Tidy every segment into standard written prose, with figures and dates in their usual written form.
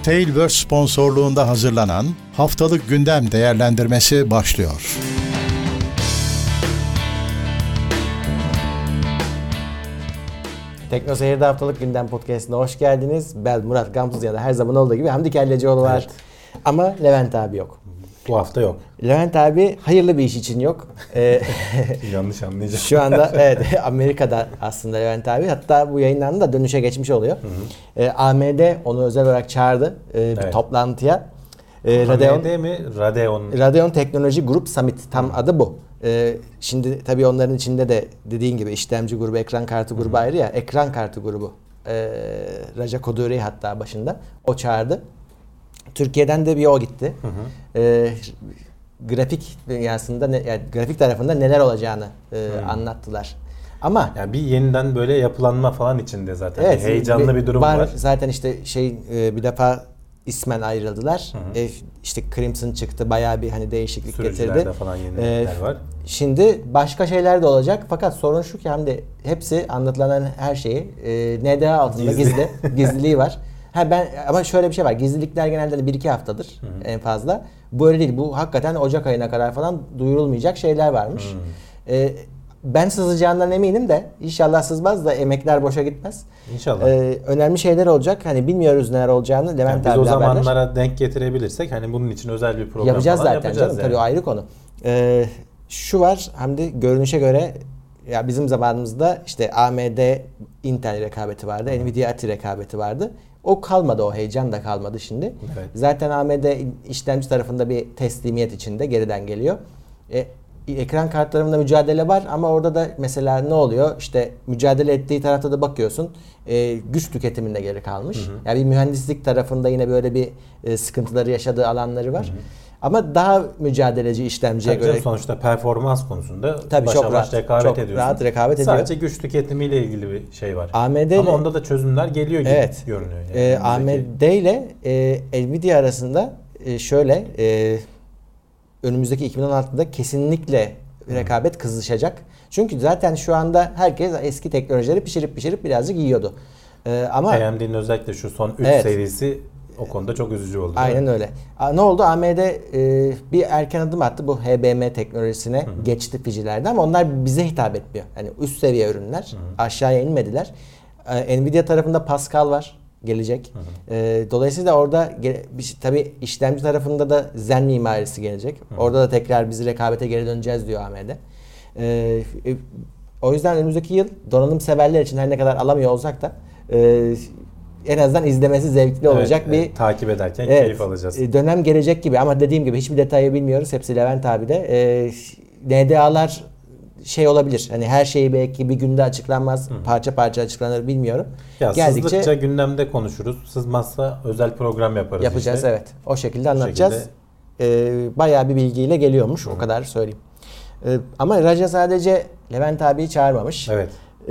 Tailverse sponsorluğunda hazırlanan Haftalık Gündem Değerlendirmesi başlıyor. Tekno Seyir'de Haftalık Gündem Podcast'ına hoş geldiniz. Ben Murat Gamsız, ya da her zaman olduğu gibi Hamdi Kellecioğlu var. Evet. Ama Levent abi yok. Bu hafta yok. Levent abi hayırlı bir iş için yok. Yanlış anlayacağım. Şu anda evet Amerika'da aslında Levent abi. Hatta bu yayınlandı da dönüşe geçmiş oluyor. AMD onu özel olarak çağırdı bir toplantıya. AMD mi? Radeon Teknoloji Grup Summit, tam adı bu. Şimdi tabii onların içinde de dediğin gibi işlemci grubu, ekran kartı grubu ayrı ya. Ekran kartı grubu. Raja Koduri hatta başında. O çağırdı. Türkiye'den de bir o gitti. Grafik dünyasında, yani grafik tarafında neler olacağını anlattılar. Ama yani bir yeniden böyle yapılanma falan içinde zaten. Evet, heyecanlı bir durum var. Zaten işte bir defa ismen ayrıldılar. İşte Crimson çıktı, bayağı bir hani değişiklik getirdi. Sürücülerde falan yenilikler var. Şimdi başka şeyler de olacak, fakat sorun şu ki hem de hepsi anlatılan her şeyi NDA altında gizliliği var. Ama şöyle bir şey var. Gizlilikler genelde 1-2 haftadır en fazla. Bu öyle değil. Bu hakikaten Ocak ayına kadar falan duyurulmayacak şeyler varmış. Ben sızacağından eminim de inşallah sızmaz da emekler boşa gitmez. İnşallah. Önemli şeyler olacak. Hani bilmiyoruz neler olacağını. Levent yani biz o zamanlara haberler denk getirebilirsek hani bunun için özel bir program yapacağız falan zaten yapacağız canım. Yani. Tabii ayrı konu. Şu var Hamdi, görünüşe göre ya bizim zamanımızda işte AMD Intel rekabeti vardı. Nvidia ATI rekabeti vardı. O kalmadı, o heyecan da kalmadı şimdi. Evet. Zaten AMD işlemci tarafında bir teslimiyet içinde geriden geliyor. Ekran kartlarında mücadele var ama orada da mesela ne oluyor? İşte mücadele ettiği tarafta da bakıyorsun güç tüketiminde geri kalmış. Yani bir mühendislik tarafında yine böyle bir sıkıntıları yaşadığı alanları var. Ama daha mücadeleci işlemciye göre. Sonuçta performans konusunda tabii başa baş rekabet ediyorsun. Rahat rekabet ediyor. Sadece güç tüketimiyle ilgili bir şey var. AMD ama onda da çözümler geliyor gibi görünüyor. Yani AMD ile Nvidia arasında şöyle önümüzdeki 2016'da kesinlikle rekabet kızışacak. Çünkü zaten şu anda herkes eski teknolojileri pişirip birazcık yiyordu. Ama AMD'nin özellikle şu son 3 serisi o konuda çok üzücü oldu. Aynen öyle. Ne oldu? AMD bir erken adım attı. Bu HBM teknolojisine geçti PC'lerde ama onlar bize hitap etmiyor. Yani üst seviye ürünler. Aşağıya inmediler. Nvidia tarafında Pascal var. Gelecek. Dolayısıyla orada tabii işlemci tarafında da Zen mimarisi gelecek. Orada da tekrar biz rekabete geri döneceğiz diyor AMD. O yüzden önümüzdeki yıl donanım severler için her ne kadar alamıyor olsak da en azından izlemesi zevkli olacak bir takip ederken keyif alacağız. Dönem gelecek gibi ama dediğim gibi hiçbir detayı bilmiyoruz. Hepsi Levent abi de. NDA'lar olabilir. Hani her şeyi belki bir günde açıklanmaz. Parça parça açıklanır, bilmiyorum. Ya sızdıkça gündemde konuşuruz. Sızmazsa özel program yapacağız işte. Evet. O şekilde anlatacağız. Bayağı bir bilgiyle geliyormuş. O kadar söyleyeyim. Ama Raja sadece Levent abiyi çağırmamış. Evet.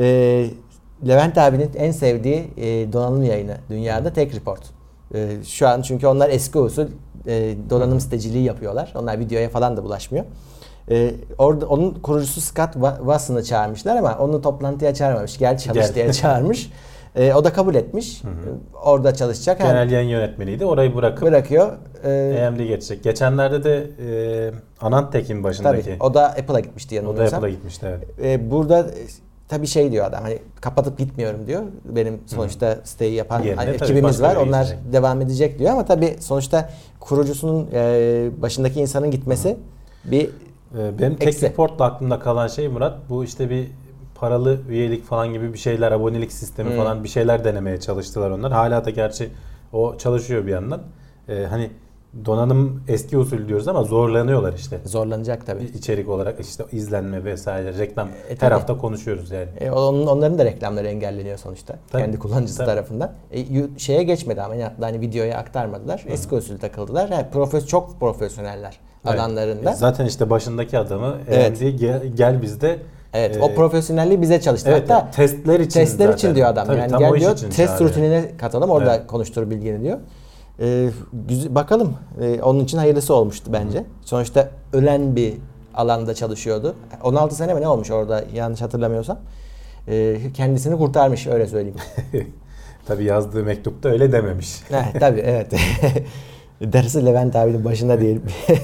Levent abinin en sevdiği donanım yayını dünyada Tech Report. Şu an çünkü onlar eski usul donanım siteciliği yapıyorlar. Onlar videoya falan da bulaşmıyor. Orada onun kurucusu Scott Wasson'ı çağırmışlar ama onu toplantıya çağırmamış. Gel çalış diye çağırmış. O da kabul etmiş. Orada çalışacak. Genel yayın yönetmeniydi. Orayı bırakıyor. AMD geçecek. Geçenlerde de Anandtek'in başındaki. Tabii. O da Apple'a gitmişti yanılmıyorsam. O da Apple'a gitmişti, evet. Burada tabii diyor adam, hani kapatıp gitmiyorum diyor. Benim sonuçta siteyi yapan ekibimiz var. Onlar devam edecek diyor ama tabii sonuçta kurucusunun başındaki insanın gitmesi bir benim Tech Report'la aklımda kalan şey Murat, bu işte bir paralı üyelik falan gibi bir şeyler, abonelik sistemi falan bir şeyler denemeye çalıştılar onlar. Hala da gerçi o çalışıyor bir yandan. Hani donanım eski usul diyoruz ama zorlanıyorlar işte. Zorlanacak tabii. İçerik olarak işte izlenme vesaire, reklam her hafta konuşuyoruz yani. Onların da reklamları engelleniyor sonuçta. Tabii. Kendi kullanıcısı tarafından. Şeye geçmedi ama hani videoya aktarmadılar. Eski usul takıldılar. Yani çok profesyoneller alanlarında. Zaten işte başındaki adamı gel bizde. Evet, o profesyonelliği bize çalıştı. Evet, hatta testler için diyor adam. Tabii, yani gel diyor, test rutinine katalım, orada konuştur bilgini diyor. Bakalım. Onun için hayırlısı olmuştu bence. Sonuçta ölen bir alanda çalışıyordu. 16 sene mi ne olmuş orada, yanlış hatırlamıyorsam. Kendisini kurtarmış, öyle söyleyeyim. Tabii yazdığı mektupta öyle dememiş. Tabii evet. Darısı Levent abinin başında diyelim.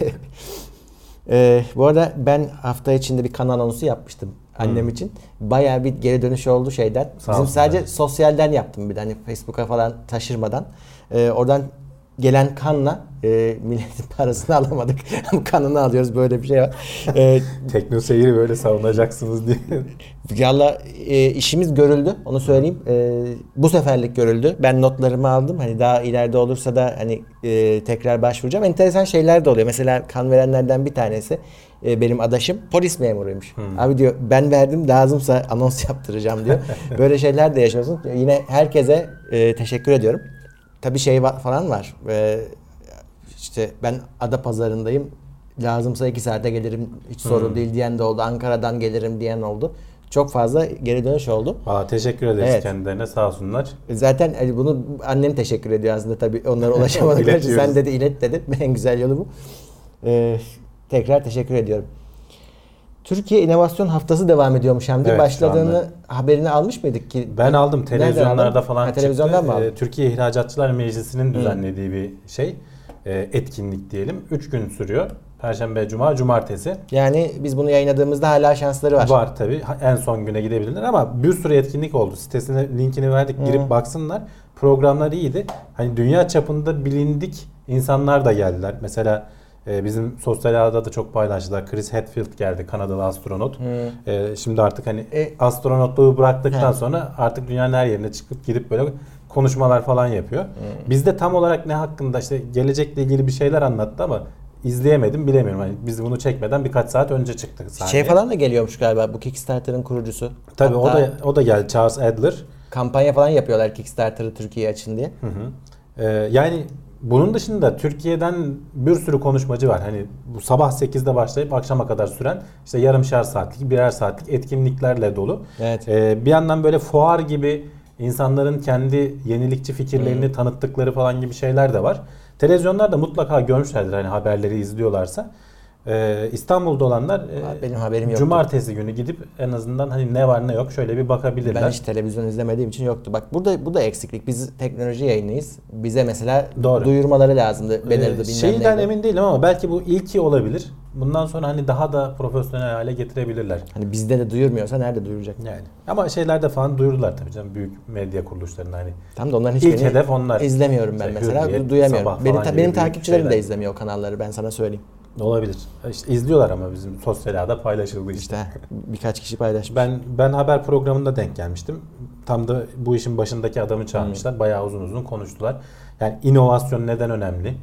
Bu arada ben hafta içinde bir kanal anonsu yapmıştım annem için. Bayağı bir geri dönüş oldu şeyden. Sağ Bizim olsun sadece yani. Sosyalden yaptım bir de hani Facebook'a falan taşırmadan. Oradan gelen kanla milletin parasını alamadık. Kanını alıyoruz, böyle bir şey var. Tekno Seyir'i böyle savunacaksınız diye. Valla işimiz görüldü, onu söyleyeyim. Bu seferlik görüldü. Ben notlarımı aldım. Hani daha ileride olursa da hani tekrar başvuracağım. Enteresan şeyler de oluyor. Mesela kan verenlerden bir tanesi benim adaşım polis memuruymuş. Abi diyor, ben verdim, lazımsa anons yaptıracağım diyor. Böyle şeyler de yaşıyorsun. Yine herkese teşekkür ediyorum. Tabii şey falan var. İşte ben Adapazarı'ndayım. Lazımsa 2 saate gelirim. Hiç sorun değil diyen de oldu. Ankara'dan gelirim diyen oldu. Çok fazla geri dönüş oldu. Teşekkür ederiz Evet. kendilerine, sağ olsunlar. Zaten bunu annem teşekkür ediyor aslında, tabii onlara ulaşamadık. Sen dedi ilet dedi. En güzel yolu bu. Tekrar teşekkür ediyorum. Türkiye İnovasyon Haftası devam ediyormuş Hamdi. Evet, başladığını haberini almış mıydık ki? Ben aldım, televizyonlarda aldın? falan televizyondan çıktı. mı aldın? Türkiye İhracatçılar Meclisi'nin düzenlediği bir şey. Etkinlik diyelim. 3 gün sürüyor. Perşembe, Cuma, Cumartesi. Yani biz bunu yayınladığımızda hala şansları var. Var tabii. En son güne gidebilirler ama bir sürü etkinlik oldu. Sitesine linkini verdik. Girip baksınlar. Programlar iyiydi. Hani dünya çapında bilindik insanlar da geldiler. Mesela bizim sosyal ağda da çok paylaştılar. Chris Hadfield geldi, Kanadalı astronot. Şimdi artık hani astronotluğu bıraktıktan sonra artık dünyanın her yerine çıkıp gidip böyle konuşmalar falan yapıyor. Bizde tam olarak ne hakkında, işte gelecekle ilgili bir şeyler anlattı ama izleyemedim, bilemiyorum. Yani biz bunu çekmeden birkaç saat önce çıktık sahneye. Şey falan da geliyormuş galiba, bu Kickstarter'ın kurucusu. Tabii Hatta o da geldi, Charles Adler. kampanya falan yapıyorlar Kickstarter'ı Türkiye'ye açın diye. Yani bunun dışında Türkiye'den bir sürü konuşmacı var. Hani bu sabah 8'de başlayıp akşama kadar süren işte yarımşar saatlik, birer saatlik etkinliklerle dolu. Evet. Bir yandan böyle fuar gibi insanların kendi yenilikçi fikirlerini tanıttıkları falan gibi şeyler de var. Televizyonlar da mutlaka görmüşlerdir hani haberleri izliyorlarsa. İstanbul'da olanlar Benim haberim yoktu. Cumartesi günü gidip en azından hani ne var ne yok şöyle bir bakabilirler. Ben hiç televizyon izlemediğim için yoktu. Bak bu da eksiklik. Biz teknoloji yayınıyız. Bize mesela Doğru. duyurmaları lazımdı. Banner'dı, bilmem Şeyden neydi. emin değilim ama belki bu ilki olabilir. Bundan sonra hani daha da profesyonel hale getirebilirler. Hani bizde de duyurmuyorsa nerede duyuracak? Yani. Ama şeylerde falan duyurdular tabii canım, büyük medya kuruluşlarında hani. Tam da onların İlk hiçbirini hedef onlar. izlemiyorum ben İşte mesela. Hürriyet, Duyamıyorum. Sabah falan gibi Benim büyük takipçilerim de şeyler. izlemiyor o kanalları, ben sana söyleyeyim. Olabilir. İşte izliyorlar ama bizim sosyal ağda paylaşıldı işte. İşte birkaç kişi paylaşmış. Ben haber programında denk gelmiştim. Tam da bu işin başındaki adamı çağırmışlar. Bayağı uzun konuştular. Yani inovasyon neden önemli?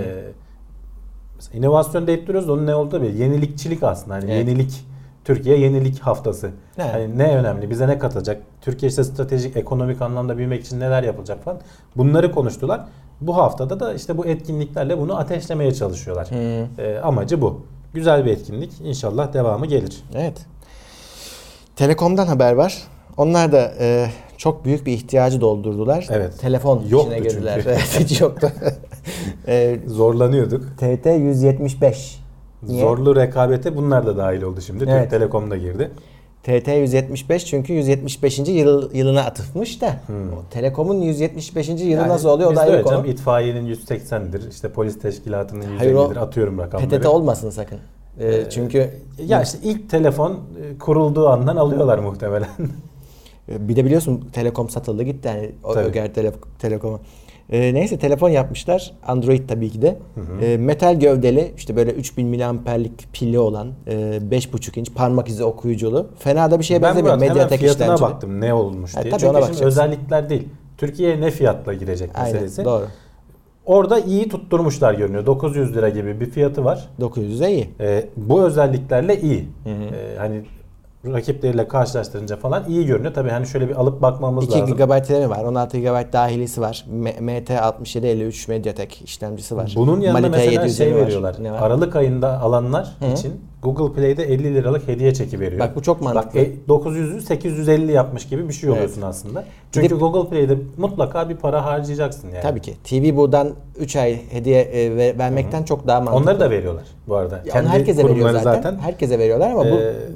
Mesela inovasyon deyip duruyoruz da onun ne olduğu bir yenilikçilik aslında. Hani Evet. yenilik, Türkiye yenilik haftası. Evet. Hani ne önemli? Bize ne katacak? Türkiye işte stratejik, ekonomik anlamda büyümek için neler yapılacak falan. Bunları konuştular. Bu haftada da işte bu etkinliklerle bunu ateşlemeye çalışıyorlar. Amacı bu. Güzel bir etkinlik. İnşallah devamı gelir. Evet. Telekom'dan haber var. Onlar da çok büyük bir ihtiyacı doldurdular. Evet. Telefon Yoktu içine girdiler. çünkü. Evet, hiç yoktu. Zorlanıyorduk. TT 175. Niye? Zorlu rekabete bunlar da dahil oldu şimdi. Evet. Türk Telekom da girdi. TT 175 çünkü 175. yılına atıfmış da. O Telekom'un 175. yılı nasıl oluyor o da ayrı konu. İtfaiyenin 180'dir. İşte polis teşkilatının Hayır, o 150'dir. Atıyorum rakamları. PTT olmasın sakın. Çünkü Ya işte ilk telefon kurulduğu andan alıyorlar muhtemelen. bir de biliyorsun Telekom satıldı gitti yani o Tabii. Öger Telekom'a. Neyse telefon yapmışlar. Android tabii ki de. Metal gövdeli, işte böyle 3000 miliamperlik pili olan 5,5 inç parmak izi okuyuculu. Fena da bir şeye Ben benzemiyor. Murat hemen Mediatek fiyatına işlemcili. baktım ne olmuş diye. tabii ona Çünkü şimdi bakacaksın. özellikler değil. Türkiye'ye ne fiyatla girecek meselesi. Aynen doğru. Orada iyi tutturmuşlar görünüyor. 900 lira gibi bir fiyatı var. 900'e iyi. Bu özelliklerle iyi. Hani rakipleriyle karşılaştırınca falan iyi görünüyor. Tabii hani şöyle bir alıp bakmamız 2 lazım. GB RAM'i var. 16 GB dahilisi var. MT6753 Mediatek işlemcisi var. Bunun yanında Manita mesela 750 şey var. veriyorlar. Ne var? Aralık ayında alanlar için Google Play'de 50 liralık hediye çeki veriyor. Bak bu çok mantıklı. 900'ü 850 yapmış gibi bir şey oluyorsun aslında. Çünkü Google Play'de mutlaka bir para harcayacaksın yani. Tabii ki. TV buradan 3 ay hediye vermekten çok daha mantıklı. Onları da veriyorlar bu arada. Onu herkese veriyor kurumları zaten. Herkese veriyorlar ama bu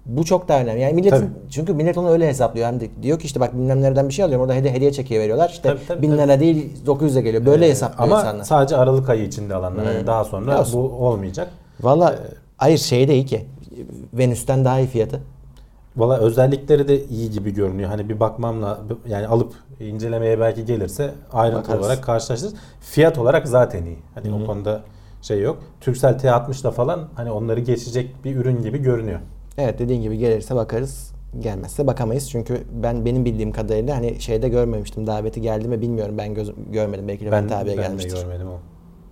Bu çok daha önemli. Yani milletin, Tabii. çünkü millet onu öyle hesaplıyor. Hem de diyor ki işte bak bilmem nereden bir şey alıyorum. Orada hediye çekiye veriyorlar. İşte Tabii, 1000 lira değil 900'e geliyor. Böyle hesaplıyor Ama insanlar. sadece Aralık ayı içinde alanlar. Yani daha sonra Ya, bu olmayacak. Valla hayır şey de iyi ki. Venüs'ten daha iyi fiyatı. Valla özellikleri de iyi gibi görünüyor. Hani bir bakmamla yani alıp incelemeye belki gelirse ayrıntı Bakarız. olarak karşılaştırırız. Fiyat olarak zaten iyi. Hani o konuda şey yok. Turkcell T60'la falan hani onları geçecek bir ürün gibi görünüyor. Evet, dediğin gibi gelirse bakarız. Gelmezse bakamayız. Çünkü benim bildiğim kadarıyla hani şeyde görmemiştim. Daveti geldi mi bilmiyorum. Ben görmedim. Belki Levent abiye Ben de gelmiştir. görmedim o.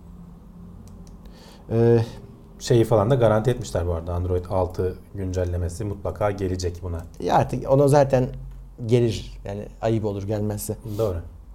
Ee, Şeyi falan da garanti etmişler bu arada. Android 6 güncellemesi mutlaka gelecek buna. ya artık onu zaten gelir. Yani ayıp olur gelmezse. Doğru.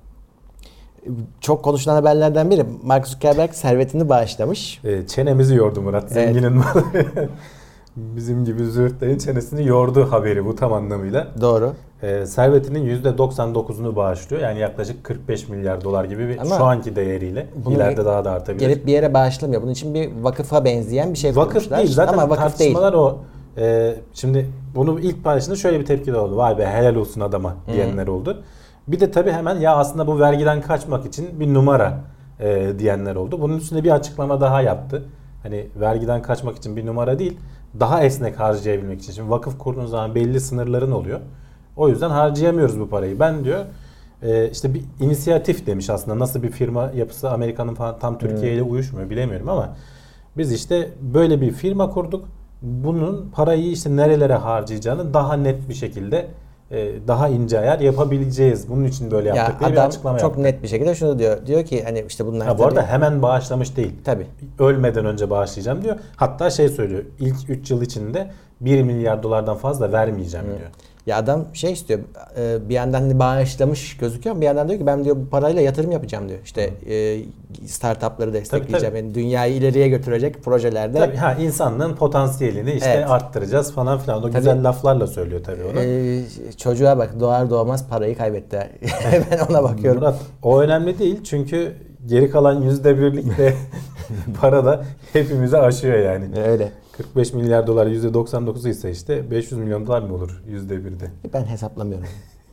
Çok konuşulan haberlerden biri. Mark Zuckerberg servetini bağışlamış. Çenemizi yordu Murat. Zenginin malı. Bizim gibi züğürtlerin çenesini yordu haberi bu tam anlamıyla. Doğru. Servetinin %99'unu bağışlıyor. Yani yaklaşık 45 milyar dolar gibi bir Ama şu anki değeriyle. İleride daha da artabilir. Gelip bir yere bağışlamıyor. Bunun için bir vakıfa benzeyen bir şey Vakıf kurmuşlar. değil. Zaten ama vakıf değil. tartışmalar o. Şimdi bunu ilk paylaşında şöyle bir tepki de oldu. Vay be helal olsun adama diyenler oldu. Bir de tabii hemen ya aslında bu vergiden kaçmak için bir numara diyenler oldu. Bunun üstüne bir açıklama daha yaptı. Hani vergiden kaçmak için bir numara değil, daha esnek harcayabilmek için. Şimdi vakıf kurduğun zaman belli sınırların oluyor. O yüzden harcayamıyoruz bu parayı. Ben diyor işte bir inisiyatif demiş aslında. Nasıl bir firma yapısı Amerika'nın falan tam Türkiye ile uyuşmuyor bilemiyorum ama biz işte böyle bir firma kurduk. Bunun parayı işte nerelere harcayacağını daha net bir şekilde daha ince ayar yapabileceğiz. Bunun için böyle yaptık diye bir adam açıklama çok yaptı. net bir şekilde şunu diyor. Diyor ki hani işte bunlar Ha, bu arada hemen bağışlamış değil. Tabii. Ölmeden önce bağışlayacağım diyor. Hatta şey söylüyor. İlk 3 yıl içinde 1 milyar dolardan fazla vermeyeceğim diyor. Ya adam şey istiyor. Bir yandan hani bağışlamış gözüküyor ama bir yandan diyor ki ben diyor bu parayla yatırım yapacağım diyor. İşte startupları destekleyeceğim. Tabii. Yani dünyayı ileriye götürecek projelerde. Tabii insanlığın potansiyelini işte Evet. arttıracağız falan filan. O güzel laflarla söylüyor tabii onu. Çocuğa bak doğar doğmaz parayı kaybetti. Ben ona bakıyorum. Murat o önemli değil çünkü geri kalan %1'lik de para da hepimize aşıyor yani. Öyle. 45 milyar dolar %99'u ise işte 500 milyon dolar mı olur %1'de? Ben hesaplamıyorum.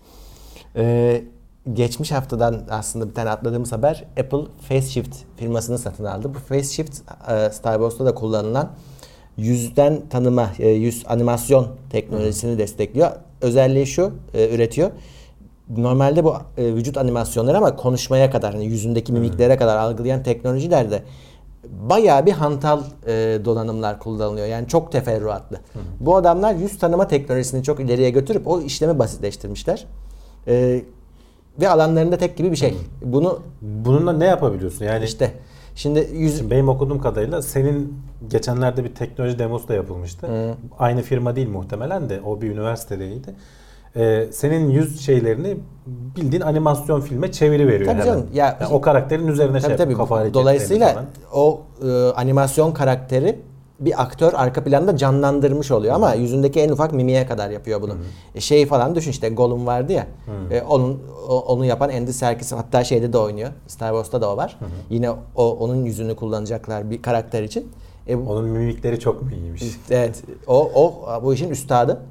Geçmiş haftadan aslında bir tane atladığımız haber, Apple FaceShift firmasını satın aldı. Bu FaceShift Star Wars'ta da kullanılan yüzden tanıma, yüz animasyon teknolojisini destekliyor. Özelliği şu, üretiyor. Normalde bu vücut animasyonları ama konuşmaya kadar, hani yüzündeki mimiklere kadar algılayan teknolojilerde bayağı bir hantal donanımlar kullanılıyor. Yani çok teferruatlı. Bu adamlar yüz tanıma teknolojisini çok ileriye götürüp o işlemi basitleştirmişler. Ve alanlarında tek gibi bir şey. Bununla ne yapabiliyorsun? Yani işte şimdi benim okuduğum kadarıyla senin geçenlerde bir teknoloji demosu da yapılmıştı. Aynı firma değil muhtemelen de o bir üniversitedeydi. Senin yüz şeylerini bildiğin animasyon filme çeviriveriyor tabii hemen. canım. Yani o karakterin üzerine tabii. kafa hareketlerini Dolayısıyla falan. o animasyon karakteri bir aktör arka planda canlandırmış oluyor ama yüzündeki en ufak mimiğe kadar yapıyor bunu. Şeyi falan düşün, işte Gollum vardı ya. Onu yapan Andy Serkis, hatta şeyde de oynuyor. Star Wars'ta da o var. Yine onun yüzünü kullanacaklar bir karakter için. Onun mimikleri çok mu iyiymiş? Evet. O bu işin üstadı.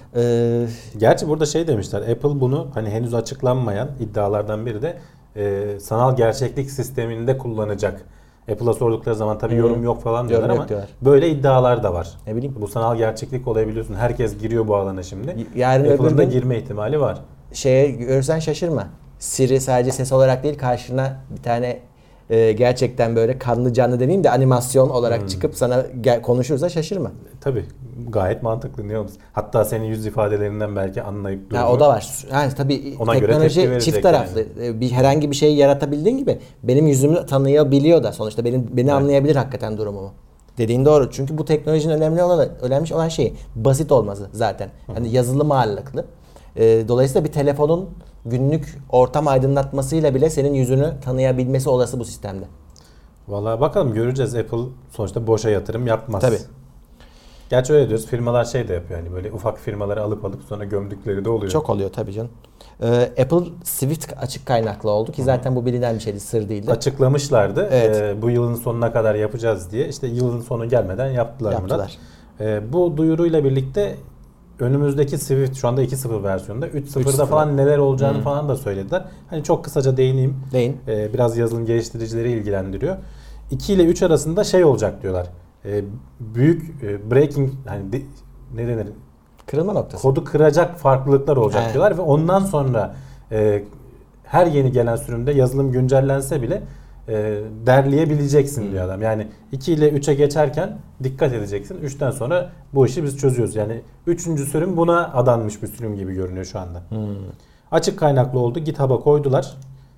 Gerçi burada şey demişler. Apple bunu hani henüz açıklanmayan iddialardan biri de sanal gerçeklik sisteminde kullanacak. Apple'a sordukları zaman tabii yorum yok falan diyorlar ama böyle iddialar da var. Ne bileyim. Bu sanal gerçeklik olayı biliyorsun. Herkes giriyor bu alana şimdi. Yarın Apple'ın da girme ihtimali var. Şeye görürsen şaşırma. Siri sadece ses olarak değil, karşına bir tane gerçekten böyle kanlı canlı demeyeyim de animasyon olarak çıkıp sana konuşursa şaşırma. Tabii gayet mantıklı. Ne olmuş? Hatta senin yüz ifadelerinden belki anlayıp duruyor. O da var. Yani tabii ona teknoloji çift taraflı. Yani. Bir herhangi bir şeyi yaratabildiğin gibi benim yüzümü tanıyabiliyor da sonuçta beni anlayabilir hakikaten durumumu. Dediğin doğru. Çünkü bu teknolojinin önemli olan şey basit olması zaten. Yani yazılım ağırlıklı. Dolayısıyla bir telefonun günlük ortam aydınlatmasıyla bile senin yüzünü tanıyabilmesi olası bu sistemde. Vallahi bakalım, göreceğiz. Apple sonuçta boşa yatırım yapmaz. Tabii. Gerçi öyle diyoruz. Firmalar şey de yapıyor. Yani böyle ufak firmaları alıp sonra gömdükleri de oluyor. Çok oluyor tabii canım. Apple Swift açık kaynaklı oldu ki zaten bu bilinen bir şeydi, sır değildi. Açıklamışlardı. Evet. Bu yılın sonuna kadar yapacağız diye. İşte yılın sonu gelmeden yaptılar. Bu duyuruyla birlikte önümüzdeki Swift şu anda 2.0 versiyonunda 3.0'da 3.0 falan neler olacağını falan da söylediler. Hani çok kısaca değineyim. Değin. Biraz yazılım geliştiricileri ilgilendiriyor. 2 ile 3 arasında şey olacak diyorlar. Büyük breaking hani ne denir? Kırılma noktası. Kodu kıracak farklılıklar olacak He. diyorlar ve ondan sonra her yeni gelen sürümde yazılım güncellense bile derleyebileceksin diyor adam. Yani 2 ile 3'e geçerken dikkat edeceksin. 3'ten sonra bu işi biz çözüyoruz. Yani 3. sürüm buna adanmış bir sürüm gibi görünüyor şu anda. Açık kaynaklı oldu. GitHub'a koydular.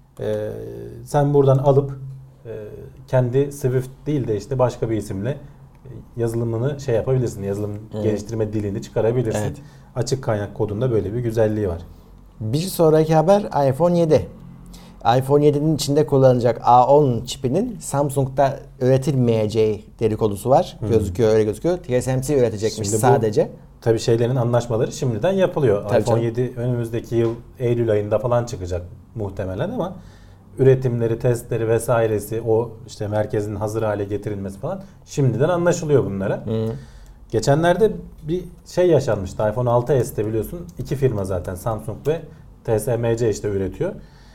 Sen buradan alıp kendi Swift değil de işte başka bir isimle yazılımını şey yapabilirsin. Yazılım geliştirme dilini çıkarabilirsin. Evet. Açık kaynak kodunda böyle bir güzelliği var. Bir sonraki haber iPhone 7. iPhone 7'nin içinde kullanılacak A10 çipinin Samsung'da üretilmeyeceği dedikodusu var. Gözüküyor, öyle gözüküyor. TSMC üretecekmiş Şimdi bu, sadece. tabii şeylerin anlaşmaları şimdiden yapılıyor. Tabii iPhone canım. 7 önümüzdeki yıl Eylül ayında falan çıkacak muhtemelen ama üretimleri, testleri vesairesi, o işte merkezin hazır hale getirilmesi falan şimdiden anlaşılıyor bunlara. Geçenlerde bir şey yaşanmıştı. iPhone 6s'te biliyorsun 2 firma zaten, Samsung ve TSMC işte üretiyor.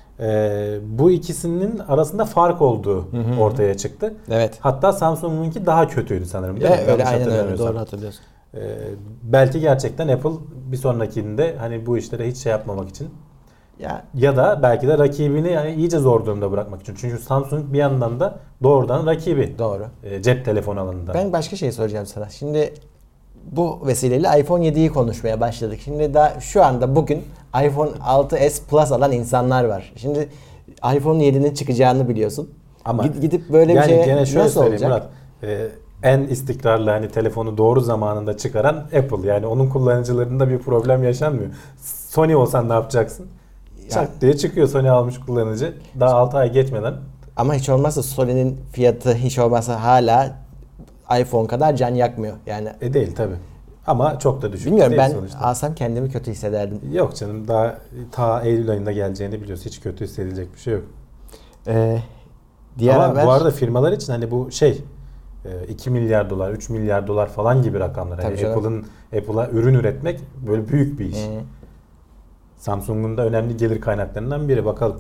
Bu ikisinin arasında fark olduğu ortaya çıktı. Evet. Hatta Samsung'unki daha kötüydü sanırım. Değil mi? Öyle, Yanlış aynen öyle. hatırlamıyorsam. Doğru hatırlıyorsun. Belki gerçekten Apple bir sonrakinde hani bu işlere hiç şey yapmamak için Ya da belki de rakibini yani iyice zor durumda bırakmak için. Çünkü Samsung bir yandan da doğrudan rakibi. doğru. Cep telefonu alanında. Ben başka şey soracağım sana. Şimdi bu vesileyle iPhone 7'yi konuşmaya başladık. Şimdi daha şu anda bugün iPhone 6s Plus alan insanlar var. Şimdi iPhone 7'nin çıkacağını biliyorsun. Ama gidip böyle yani bir şeye gene şöyle nasıl söyleyeyim olacak? Murat. En istikrarlı hani telefonu doğru zamanında çıkaran Apple. Yani onun kullanıcılarında bir problem yaşanmıyor. Sony olsan ne yapacaksın? Çak diye çıkıyor Sony almış kullanıcı. Daha 6 ay geçmeden. Ama hiç olmazsa Sony'nin fiyatı hiç olmazsa hala iPhone kadar can yakmıyor. Yani Değil tabi. Ama çok da düşük. bilmiyorum, değil ben sonuçta. alsam kendimi kötü hissederdim. Yok canım, daha ta Eylül ayında geleceğini biliyorsun. Hiç kötü hissedilecek bir şey yok. Diğer Ama haber, bu arada firmalar için hani bu şey 2 milyar dolar, 3 milyar dolar falan gibi rakamlar. Tabii Yani canım. Apple'a ürün üretmek böyle büyük bir iş. Samsung'un da önemli gelir kaynaklarından biri. Bakalım.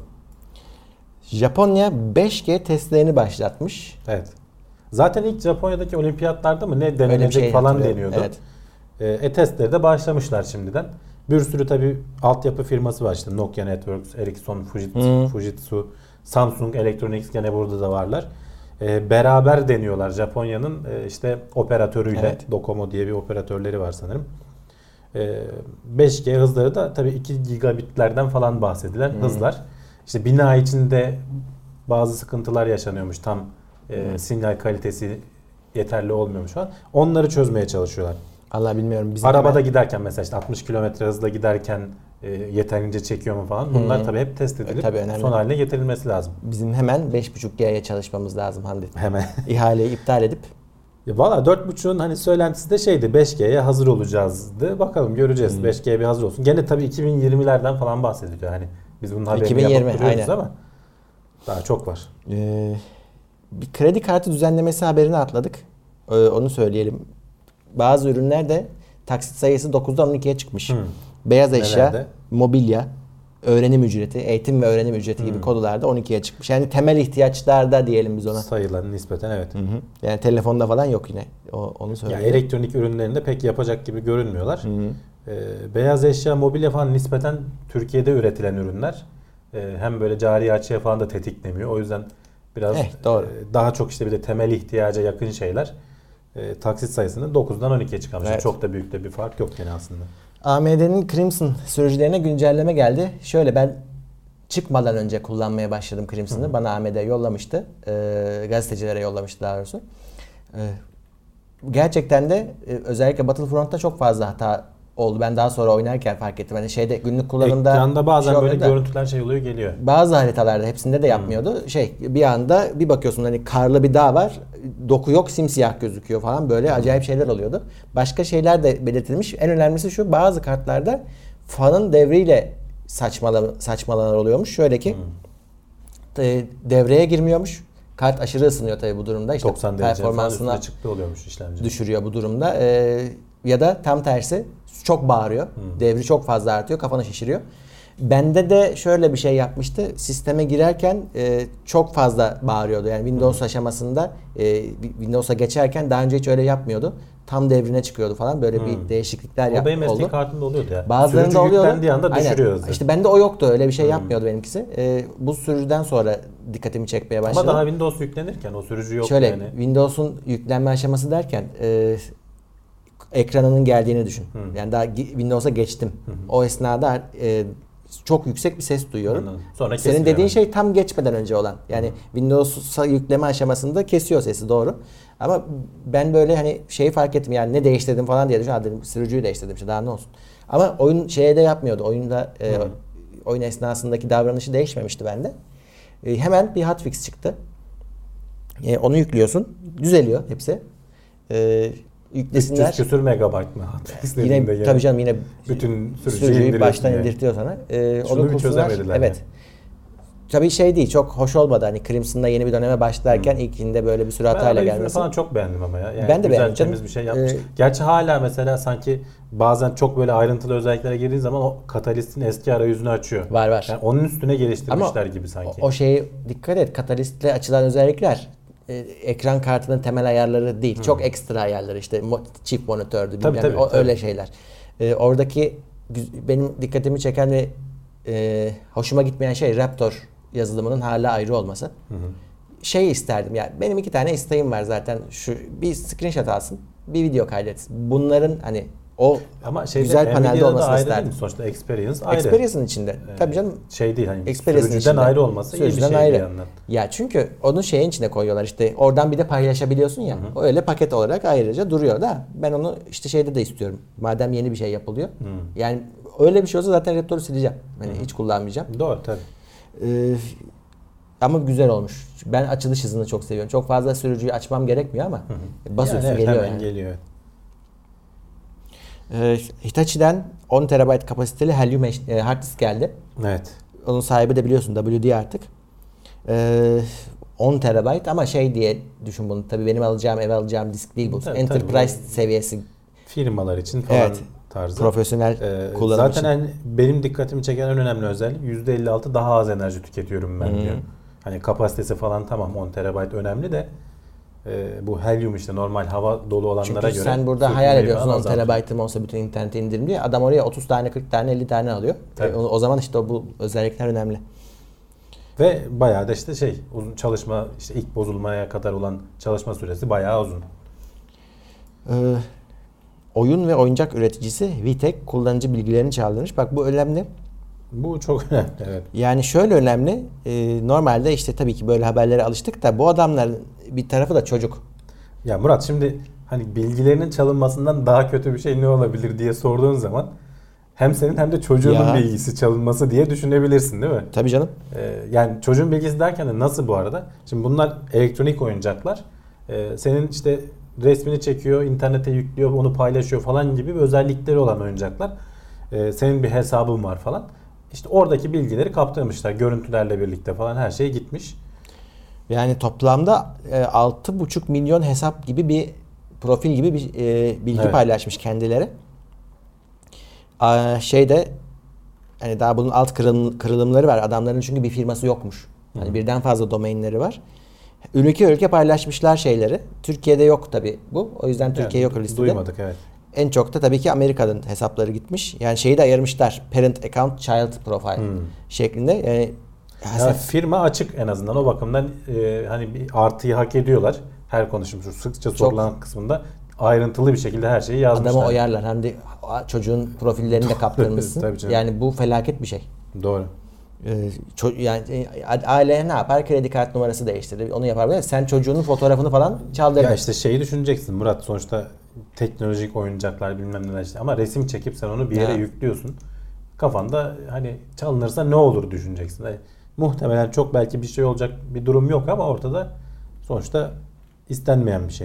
Japonya 5G testlerini başlatmış. Evet. Zaten ilk Japonya'daki olimpiyatlarda mı ne Öyle bir denenecek şey falan hatırlıyorum. deniyordu. Evet. Testleri de başlamışlar şimdiden. Bir sürü tabii altyapı firması var işte. Nokia Networks, Ericsson, Fujitsu, Samsung Electronics gene burada da varlar. Beraber deniyorlar Japonya'nın işte operatörüyle. Evet. Docomo diye bir operatörleri var sanırım. 5G hızları da tabii 2 gigabitlerden falan bahsedilen hızlar. İşte bina içinde bazı sıkıntılar yaşanıyormuş. Tam sinyal kalitesi yeterli olmuyormuş falan. Onları çözmeye çalışıyorlar. Allah bilmiyorum. Bizim Arabada giderken mesela işte 60 kilometre hızla giderken yeterince çekiyor mu falan. Bunlar tabii hep test edilip Tabii önemli. son haline getirilmesi lazım. Bizim hemen 5.5G'ye çalışmamız lazım Hamdi. Hemen. İhaleyi iptal edip Valla 4.5'un hani söylentisi de şeydi, 5G'ye hazır olacağızdı. Bakalım göreceğiz. 5G bir hazır olsun. Gene tabii 2020'lerden falan bahsediliyor. Hani biz bunun haberini 2020, yapıp duruyoruz aynen. ama daha çok var. bir kredi kartı düzenlemesi haberini atladık. Onu söyleyelim. Bazı ürünlerde taksit sayısı 9'dan 12'ye çıkmış. Beyaz eşya, Nelerde? mobilya, öğrenim ücreti, eğitim ve öğrenim ücreti gibi konularda 12'ye çıkmış. Yani temel ihtiyaçlarda diyelim biz ona. Sayıların nispeten evet. Yani telefonda falan yok yine. Onu Ya söyleyeyim. elektronik ürünlerinde pek yapacak gibi görünmüyorlar. Beyaz eşya, mobilya falan nispeten Türkiye'de üretilen ürünler. Hem böyle cari açıya falan da tetiklemiyor. O yüzden biraz doğru. daha çok işte bir de temel ihtiyaca yakın şeyler. Taksit sayısını 9'dan 12'ye çıkarmış. Evet. Çok da büyük de bir fark yok yani aslında. AMD'nin Crimson sürücülerine güncelleme geldi. Şöyle, ben çıkmadan önce kullanmaya başladım Crimson'ı. Bana AMD yollamıştı. Gazetecilere yollamıştı daha doğrusu. Gerçekten de özellikle Battlefront'ta çok fazla hata oldu. Ben daha sonra oynarken fark ettim. Hani şeyde günlük kullanımda Ekranda bazen böyle oluyor da, görüntüler şey oluyor geliyor. bazı haritalarda hepsinde de yapmıyordu. Bir anda bir bakıyorsun hani karlı bir dağ var. Doku yok, simsiyah gözüküyor falan, böyle acayip şeyler oluyordu. Başka şeyler de belirtilmiş. En önemlisi şu: bazı kartlarda fanın devriyle saçmalamalar oluyormuş. Şöyle ki devreye girmiyormuş. Kart aşırı ısınıyor tabii bu durumda. İşte 90 derece falan performansına üstüne çıktı oluyormuş işlemci. düşürüyor bu durumda. Ya da tam tersi çok bağırıyor. Devri çok fazla artıyor. Kafanı şişiriyor. Bende de şöyle bir şey yapmıştı. Sisteme girerken çok fazla bağırıyordu. Yani Windows aşamasında Windows'a geçerken daha önce hiç öyle yapmıyordu. Tam devrine çıkıyordu falan. Böyle bir değişiklikler O benim oldu. SD kartımda oluyordu ya. Bazılarında Sürücü oluyordu. yüklendiği anda düşürüyor hızı. İşte bende o yoktu. Öyle bir şey yapmıyordu benimkisi. Bu sürücüden sonra dikkatimi çekmeye başladı. Ama daha Windows yüklenirken o sürücü yok Şöyle yani. Windows'un yüklenme aşaması derken ekranının geldiğini düşün. Yani daha Windows'a geçtim. O esnada çok yüksek bir ses duyuyorum. Sonra senin dediğin yani. şey tam geçmeden önce olan. Yani Windows'a yükleme aşamasında kesiyor sesi, doğru. Ama ben böyle hani şeyi fark ettim, yani ne değiştirdim falan diye düşündüm. Dedim sürücüyü değiştirdim işte, daha ne olsun. Ama oyun şeye de yapmıyordu. Oyunda oyun esnasındaki davranışı değişmemişti bende. Hemen bir hotfix çıktı. Onu yüklüyorsun. Düzeliyor hepsi. Yüklesinler. 300 küsür megabayt mı? Yine tabii canım, yine bütün sürücüyü baştan indirtiyor sana. Şunu bir çözemediler. Evet. Yani. Tabii şey değil, çok hoş olmadı. Hani Crimson'da yeni bir döneme başlarken ilkinde böyle bir sürü hatayla gelmesi. falan çok beğendim ama ya. Yani ben de beğendim. Temiz bir şey yapmış. Gerçi hala mesela sanki bazen çok böyle ayrıntılı özelliklere girdiğin zaman o katalistin eski arayüzünü açıyor. Var. Yani onun üstüne geliştirmişler gibi sanki. O şeye dikkat et. Katalistle açılan özellikler ekran kartının temel ayarları değil. Çok ekstra ayarları, işte çift monitördü, tabii. öyle şeyler. Oradaki benim dikkatimi çeken ve hoşuma gitmeyen şey Raptor yazılımının hala ayrı olması. Şey isterdim yani, benim 2 tane isteğim var zaten. Şu bir screenshot alsın, bir video kaydetsin. Bunların hani o ama güzel panelde olmasını isterdim. Sonuçta Experience ayrı. Experience'ın içinde. Tabii canım. Şey değil hani Experience'ın sürücüden içinde. ayrı olması iyi bir şey bir yandan. Ya çünkü onu şeyin içine koyuyorlar, işte oradan bir de paylaşabiliyorsun ya. O öyle paket olarak ayrıca duruyor da ben onu işte şeyde de istiyorum. Madem yeni bir şey yapılıyor. Yani öyle bir şey olsa zaten Raptor'u sileceğim. Hani hiç kullanmayacağım. Doğru tabii. Ama güzel olmuş. Ben açılış hızını çok seviyorum. Çok fazla sürücüyü açmam gerekmiyor ama basıyorsun, yani geliyor hemen yani. geliyor. Hitachi'den 10 TB kapasiteli Helium hard disk geldi. Evet. Onun sahibi de biliyorsun WD artık. 10 TB ama şey diye düşün bunu. Tabii benim eve alacağım disk değil bu. Tabii, Enterprise tabii. seviyesi. Firmalar için falan tarzı. Profesyonel kullanım zaten için. Yani benim dikkatimi çeken en önemli özellik %56 daha az enerji tüketiyorum ben diyor. Hani kapasitesi falan tamam, 10 TB önemli de bu helyum işte normal hava dolu olanlara Çünkü göre. sen burada hayal ediyorsun 10 TB'ım olsa bütün internete indirim diye. Adam oraya 30 tane, 40 tane, 50 tane alıyor. O zaman işte bu özellikler önemli. Ve bayağı da işte uzun çalışma, işte ilk bozulmaya kadar olan çalışma süresi bayağı uzun. Oyun ve oyuncak üreticisi VTech kullanıcı bilgilerini çaldırmış. Bak bu önemli. Bu çok önemli. Evet. Yani şöyle önemli. Normalde işte tabii ki böyle haberlere alıştık da bu adamların bir tarafı da çocuk. Ya Murat, şimdi hani bilgilerinin çalınmasından daha kötü bir şey ne olabilir diye sorduğun zaman hem senin hem de çocuğunun bilgisi çalınması diye düşünebilirsin değil mi? Tabii canım. Yani çocuğun bilgisi derken de nasıl bu arada? Şimdi bunlar elektronik oyuncaklar. Senin işte resmini çekiyor, internete yüklüyor, onu paylaşıyor falan gibi bir özellikleri olan oyuncaklar. Senin bir hesabın var falan. İşte oradaki bilgileri kaptırmışlar. Görüntülerle birlikte falan her şey gitmiş. Yani toplamda 6,5 milyon hesap gibi bir profil gibi bir bilgi paylaşmış kendileri. Hani daha bunun alt kırılımları var. Adamların çünkü bir firması yokmuş. Hani birden fazla domainleri var. Ülke paylaşmışlar şeyleri. Türkiye'de yok tabii bu. O yüzden Türkiye yok listede. Duymadık, evet. En çok da tabii ki Amerika'nın hesapları gitmiş. Yani şeyi de ayırmışlar. Parent account, child profile şeklinde. Yani firma açık en azından o bakımdan hani bir artıyı hak ediyorlar. Her konuşmuşuz sıkça sorulan kısmında ayrıntılı bir şekilde her şeyi yazmışlar. Adamı oyarlar. Hem de çocuğun profillerini de kaptırmışsın. Yani bu felaket bir şey. Doğru. Yani aile ne yapar? Kredi kart numarası değiştirir. Onu yapar. Sen çocuğunun fotoğrafını falan çaldırır. Ya işte şeyi düşüneceksin Murat, sonuçta teknolojik oyuncaklar bilmem neler işte, ama resim çekip sen onu bir yere yüklüyorsun. Kafanda hani çalınırsa ne olur düşüneceksin. Yani muhtemelen çok belki bir şey olacak bir durum yok ama ortada sonuçta istenmeyen bir şey.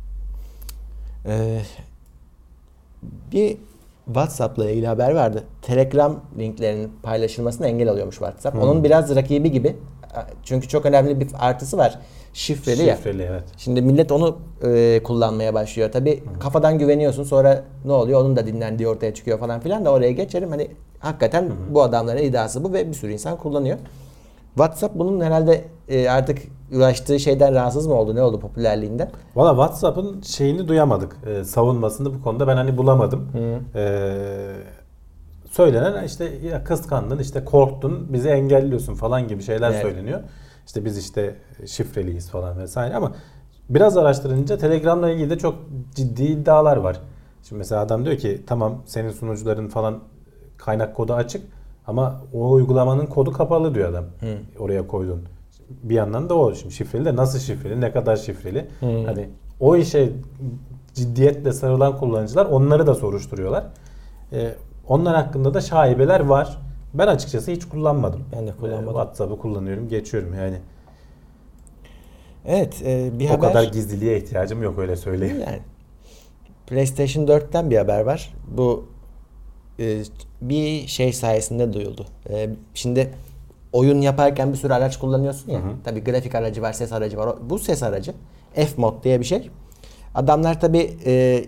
Bir WhatsApp'la ilgili haber vardı. Telegram linklerinin paylaşılmasına engel alıyormuş WhatsApp. Onun biraz rakibi gibi Çünkü çok önemli bir artısı var. Şifreli ya. Şifreli, evet. Şimdi millet onu kullanmaya başlıyor. Tabii kafadan güveniyorsun, sonra ne oluyor? Onun da dinlendiği ortaya çıkıyor falan filan da oraya geçelim. Hani hakikaten bu adamların iddiası bu ve bir sürü insan kullanıyor. WhatsApp bunun herhalde artık uğraştığı şeyden rahatsız mı oldu? Ne oldu popülerliğinden? Valla WhatsApp'ın şeyini duyamadık. Savunmasını bu konuda ben hani bulamadım. Söylenen işte ya kıskandın, işte korktun, bizi engelliyorsun falan gibi şeyler söyleniyor. İşte biz işte şifreliyiz falan vesaire ama biraz araştırınca Telegram'la ilgili de çok ciddi iddialar var. Şimdi mesela adam diyor ki tamam senin sunucuların falan kaynak kodu açık ama o uygulamanın kodu kapalı diyor adam. Oraya koydun. Bir yandan da o şimdi şifreli de nasıl şifreli, ne kadar şifreli. Hani o işe ciddiyetle sarılan kullanıcılar onları da soruşturuyorlar. Onlar hakkında da şaibeler var. Ben açıkçası hiç kullanmadım. Ben de kullanmadım. WhatsApp'ı kullanıyorum, geçiyorum yani. Evet, bir O haber. kadar gizliliğe ihtiyacım yok, öyle söyleyeyim. Yani PlayStation 4'ten bir haber var. Bu bir şey sayesinde duyuldu. Şimdi oyun yaparken bir sürü araç kullanıyorsun ya. Tabii grafik aracı var, ses aracı var. Bu ses aracı F-Mod diye bir şey. Adamlar tabii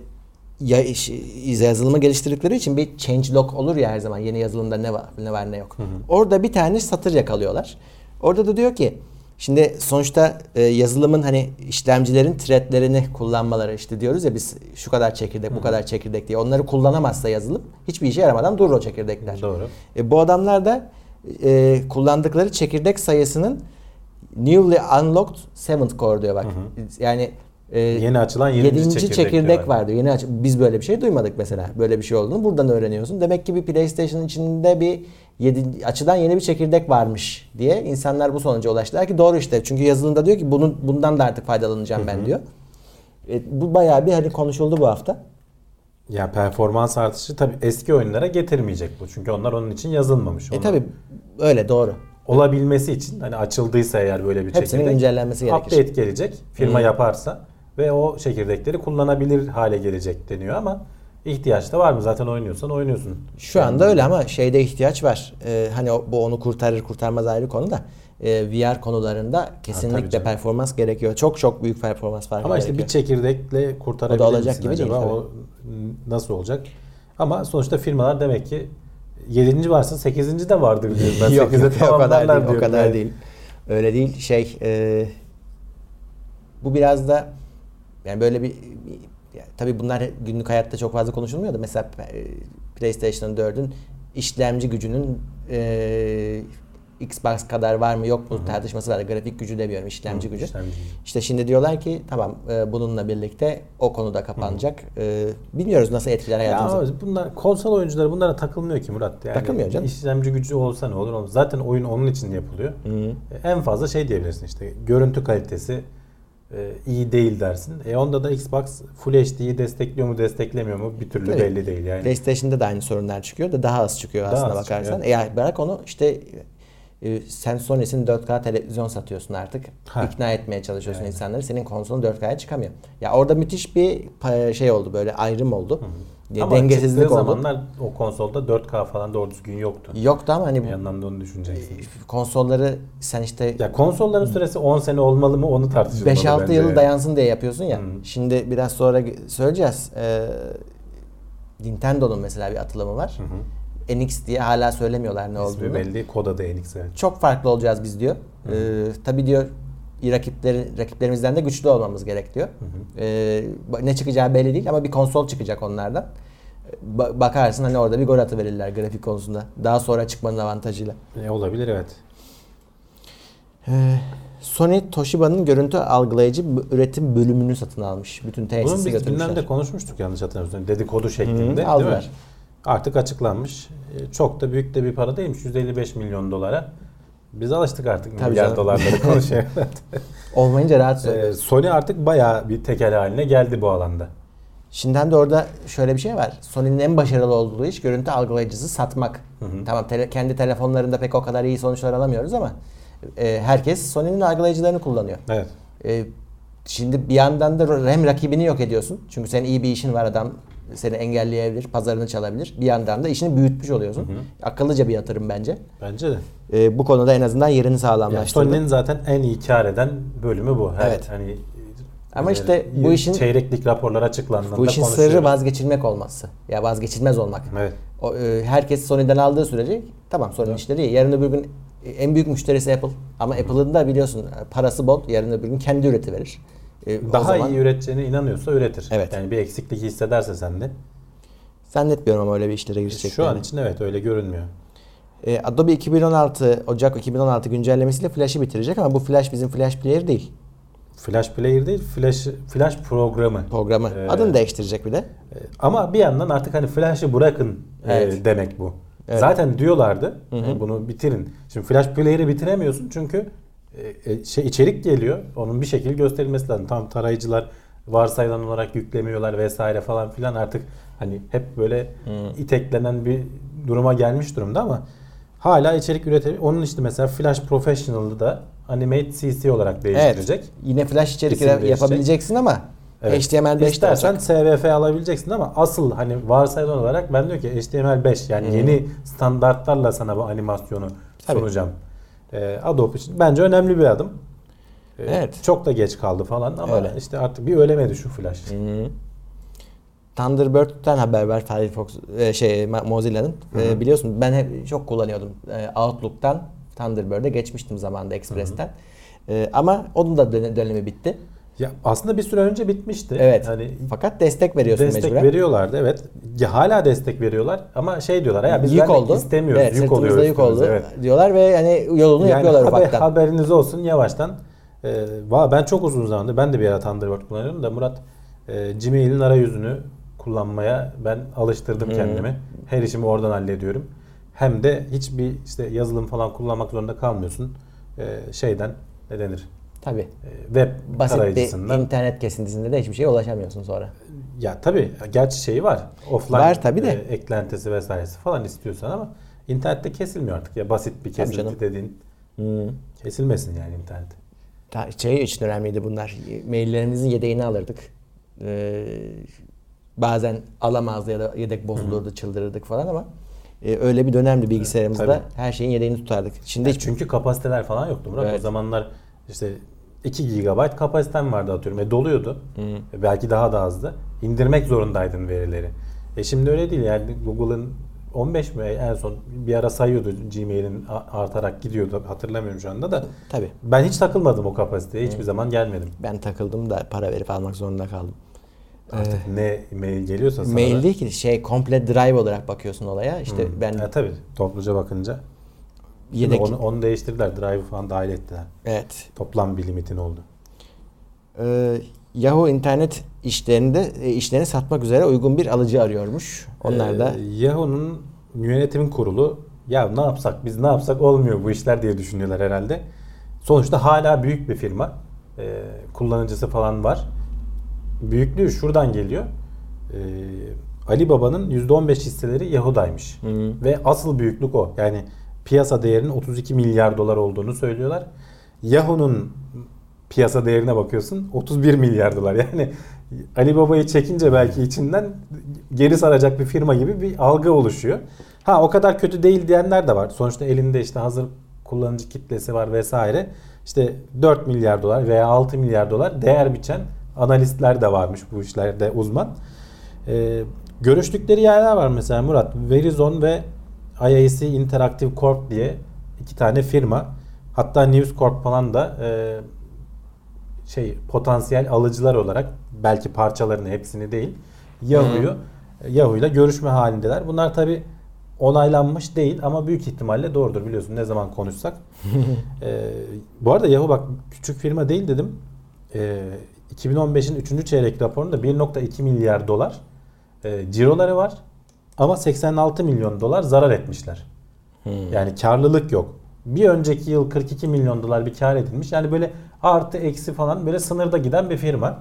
yazılımı geliştirdikleri için bir changelog olur ya her zaman. Yeni yazılımda ne var ne yok. Orada bir tane satır yakalıyorlar. Orada da diyor ki şimdi sonuçta yazılımın hani işlemcilerin threadlerini kullanmaları, işte diyoruz ya biz şu kadar çekirdek bu kadar çekirdek diye, onları kullanamazsa yazılım hiçbir işe yaramadan durur o çekirdekler. Doğru. Bu adamlar da kullandıkları çekirdek sayısının newly unlocked 7th core diyor bak. Yani yeni açılan 7. çekirdek var diyor. Biz böyle bir şey duymadık mesela. Böyle bir şey olduğunu buradan öğreniyorsun. Demek ki bir PlayStation'ın içinde bir açıdan yeni bir çekirdek varmış diye insanlar bu sonuca ulaştılar ki doğru işte. Çünkü yazılımda diyor ki bundan da artık faydalanacağım ben diyor. Bu bayağı bir hani konuşuldu bu hafta. Ya performans artışı tabii eski oyunlara getirmeyecek bu. Çünkü onlar onun için yazılmamış. Tabii öyle, doğru. Olabilmesi için hani açıldıysa eğer böyle bir çekirdek, hepsinin güncellenmesi gerekir. Update gelecek. Firma yaparsa ve o çekirdekleri kullanabilir hale gelecek deniyor ama ihtiyaç da var mı? Zaten oynuyorsan oynuyorsun. Şu anda öyle ama şeyde ihtiyaç var. Hani bu onu kurtarır kurtarmaz ayrı konu da. VR konularında kesinlikle performans gerekiyor. Çok çok büyük performans farkı ama işte gerekiyor. bir çekirdekle kurtarabilir o da olacak misin gibi acaba? değil, o nasıl olacak? Ama sonuçta firmalar demek ki 7. varsa 8. de vardır diyor. Ben yok 8'e o kadar değil. diyorum O kadar yani. değil. Öyle değil. Bu biraz da yani böyle bir tabii bunlar günlük hayatta çok fazla konuşulmuyor da mesela PlayStation 4'ün işlemci gücünün Xbox kadar var mı yok mu tartışması var. Grafik gücü demiyorum, işlemci gücü. İşte şimdi diyorlar ki tamam bununla birlikte o konuda kapanacak. Bilmiyoruz nasıl etkiler hayatımıza. Ya bunlar konsol oyuncuları bunlara takılmıyor ki Murat. Yani takılmıyor canım. İşlemci gücü olsa ne olur olmaz. Zaten oyun onun için yapılıyor. En fazla şey diyebilirsin işte görüntü kalitesi iyi değil dersin. Onda da Xbox Full HD'yi destekliyor mu desteklemiyor mu bir türlü belli değil yani. PlayStation'da da aynı sorunlar çıkıyor da daha az çıkıyor aslına bakarsan. Bırak onu işte sen Sony'sin 4K televizyon satıyorsun artık. İkna etmeye çalışıyorsun insanları. Senin konsolun 4K'ya çıkamıyor. Ya orada müthiş bir şey oldu, böyle ayrım oldu. Ama dengesizlik oldu. zamanlar o konsolda 4K falan doğru düzgün yoktu. Yoktu ama hani bir yandan da onu düşüneceksin. Konsolları sen işte ya konsolların süresi 10 sene olmalı mı onu tartışılmalı 5-6 yıl dayansın diye yapıyorsun ya. Şimdi biraz sonra söyleyeceğiz. Nintendon'un mesela bir atılımı var. NX diye hala söylemiyorlar ne olduğunu. İsmi belli, kod adı NX. Çok farklı olacağız biz diyor. Tabii diyor rakiplerimizden de güçlü olmamız gerek diyor. Ne çıkacağı belli değil ama bir konsol çıkacak onlardan. Bakarsın hani orada bir gol atıverirler grafik konusunda. Daha sonra çıkmanın avantajıyla. Olabilir, evet. Sony Toshiba'nın görüntü algılayıcı üretim bölümünü satın almış. Bütün tesisi Bunun biz götürmüşler. gündemde konuşmuştuk yanlış hatırlamıyorsam. Dedikodu şeklinde değil aldılar. mi? Artık açıklanmış. Çok da büyük de bir para değilmiş. 155 milyon dolara. Biz alıştık artık milyar dolarları konuşuyor. Olmayınca rahatsız oluyor. Sony artık bayağı bir tekel haline geldi bu alanda. Şimdiden de orada şöyle bir şey var. Sony'nin en başarılı olduğu iş görüntü algılayıcısı satmak. Tamam kendi telefonlarında pek o kadar iyi sonuçlar alamıyoruz ama herkes Sony'nin algılayıcılarını kullanıyor. Evet. Şimdi bir yandan da hem rakibini yok ediyorsun. Çünkü senin iyi bir işin var, adam seni engelleyebilir, pazarını çalabilir. Bir yandan da işini büyütmüş oluyorsun. Akıllıca bir yatırım bence. Bence de. Bu konuda en azından yerini Yani sağlamlaştırdı. Sony'nin zaten en iyi kar eden bölümü bu. Evet. Hani Ama işte bu işin çeyreklik raporlar açıklandığında bu işin konuşuyoruz. sırrı vazgeçilmek olması. Ya vazgeçilmez olmak. Evet. Herkes Sony'den aldığı sürece tamam Sony'nin işleri iyi. Yarın öbür gün en büyük müşterisi Apple. Ama Apple'ın da biliyorsun parası bol. Yarın öbür gün kendi üretiverir. Daha iyi üreteceğine inanıyorsa üretir. Evet. Yani bir eksiklik hissederse sende. Zannetmiyorum ama öyle bir işlere gireceklerini. Şu an için evet öyle görünmüyor. Adobe 2016 Ocak 2016 güncellemesiyle Flash'ı bitirecek ama bu Flash bizim Flash Player değil. Flash Player değil, Flash programı. Programı. Adını değiştirecek bir de. Ama bir yandan artık hani Flash'ı bırakın Evet. demek bu. Evet. Zaten diyorlardı bunu bitirin. Şimdi Flash Player'ı bitiremiyorsun çünkü içerik geliyor. Onun bir şekilde gösterilmesi lazım. Tam tarayıcılar varsayılan olarak yüklemiyorlar vesaire falan filan artık hani hep böyle iteklenen bir duruma gelmiş durumda ama hala içerik üretebilir. Onun işte mesela Flash Professional'ı da Animate CC olarak değiştirecek. Evet. Yine Flash içerik İsim değişecek. yapabileceksin ama Evet. HTML5 de İstersen olacak. SVF alabileceksin ama asıl hani varsayılan olarak ben diyor ki HTML5 yani yeni standartlarla sana bu animasyonu Tabii. sunacağım. Adobe için bence önemli bir adım. Evet. Çok da geç kaldı falan ama Öyle. işte artık bir ölemedi şu Flash. Thunderbird'den haber var Firefox Mozilla'nın. Biliyorsun ben hep çok kullanıyordum. Outlook'tan Thunderbird'e geçmiştim zamanında Express'ten. Ama onun da dönemi bitti. Ya aslında bir süre önce bitmişti. Evet. Hani Fakat destek veriyorsun destek mecburen. veriyorlardı evet. Ya hala destek veriyorlar ama şey diyorlar ya biz Yük vermek oldu. istemiyoruz. Evet, yük oluyor sırtımızda yük oldu üstümüze, evet. diyorlar ve yani yolunu yapıyorlar ufaktan. Haberiniz olsun yavaştan. Ben çok uzun zamandır ben de bir ara Thunderbird kullanıyorum da Murat Gmail'in arayüzünü kullanmaya ben alıştırdım kendimi. Her işimi oradan hallediyorum. Hem de hiçbir işte yazılım falan kullanmak zorunda kalmıyorsun. Şeyden ne denir? Tabii. Web Basit bir tarayıcısından. internet kesintisinde de hiçbir şeye ulaşamıyorsun sonra. Ya tabii gerçi şeyi var. Offline Var tabii de. eklentisi vesairesi falan istiyorsan ama internette kesilmiyor artık ya basit bir kesinti canım. dediğin kesilmesin yani internet. Şey için önemliydi bunlar. Maillerimizin yedeğini alırdık. Bazen alamazdı ya da yedek bozulurdu, çıldırırdık falan ama öyle bir dönemdi bilgisayarımızda. Tabii. Her şeyin yedeğini tutardık. Şimdi hiç Çünkü kapasiteler falan yoktu Murat. Evet. O zamanlar işte 2 GB kapasitem vardı atıyorum. Doluyordu. Belki daha da azdı. İndirmek zorundaydın verileri. Şimdi öyle değil yani Google'ın 15 mi en son bir ara sayıyordu Gmail'in artarak gidiyordu hatırlamıyorum şu anda da. tabii. Ben hiç takılmadım o kapasiteye hiçbir zaman gelmedim. Ben takıldım da para verip almak zorunda kaldım. Artık ne mail geliyorsa sana. Mail değil ki komple drive olarak bakıyorsun olaya. İşte ben Tabii topluca bakınca. yedek Onu değiştirdiler. Drive falan dahil ettiler. evet. Toplam bir limitin oldu. Yahoo internet işlerini satmak üzere uygun bir alıcı arıyormuş. Onlar da Yahoo'nun yönetim kurulu ya ne yapsak biz ne yapsak olmuyor bu işler diye düşünüyorlar herhalde. Sonuçta hala büyük bir firma. Kullanıcısı falan var. Büyüklüğü şuradan geliyor. Alibaba'nın %15 hisseleri Yahoo'daymış. Ve asıl büyüklük o. Yani piyasa değerinin 32 milyar dolar olduğunu söylüyorlar. Yahoo'nun piyasa değerine bakıyorsun 31 milyar dolar. Yani Alibaba'yı çekince belki içinden geri saracak bir firma gibi bir algı oluşuyor. Ha o kadar kötü değil diyenler de var. Sonuçta elinde işte hazır kullanıcı kitlesi var vesaire. İşte 4 milyar dolar veya 6 milyar dolar değer biçen analistler de varmış bu işlerde uzman. Görüştükleri yerler var mesela Murat. Verizon ve IAC Interactive Corp diye iki tane firma. Hatta News Corp falan da potansiyel alıcılar olarak belki parçalarını hepsini değil Yahoo'yla görüşme halindeler. Bunlar tabi onaylanmış değil ama büyük ihtimalle doğrudur biliyorsun ne zaman konuşsak. Bu arada Yahoo bak küçük firma değil dedim. 2015'in 3. çeyrek raporunda 1.2 milyar dolar ciroları var ama 86 milyon dolar zarar etmişler. Yani karlılık yok. Bir önceki yıl 42 milyon dolar bir kar edilmiş. Yani böyle artı eksi falan böyle sınırda giden bir firma.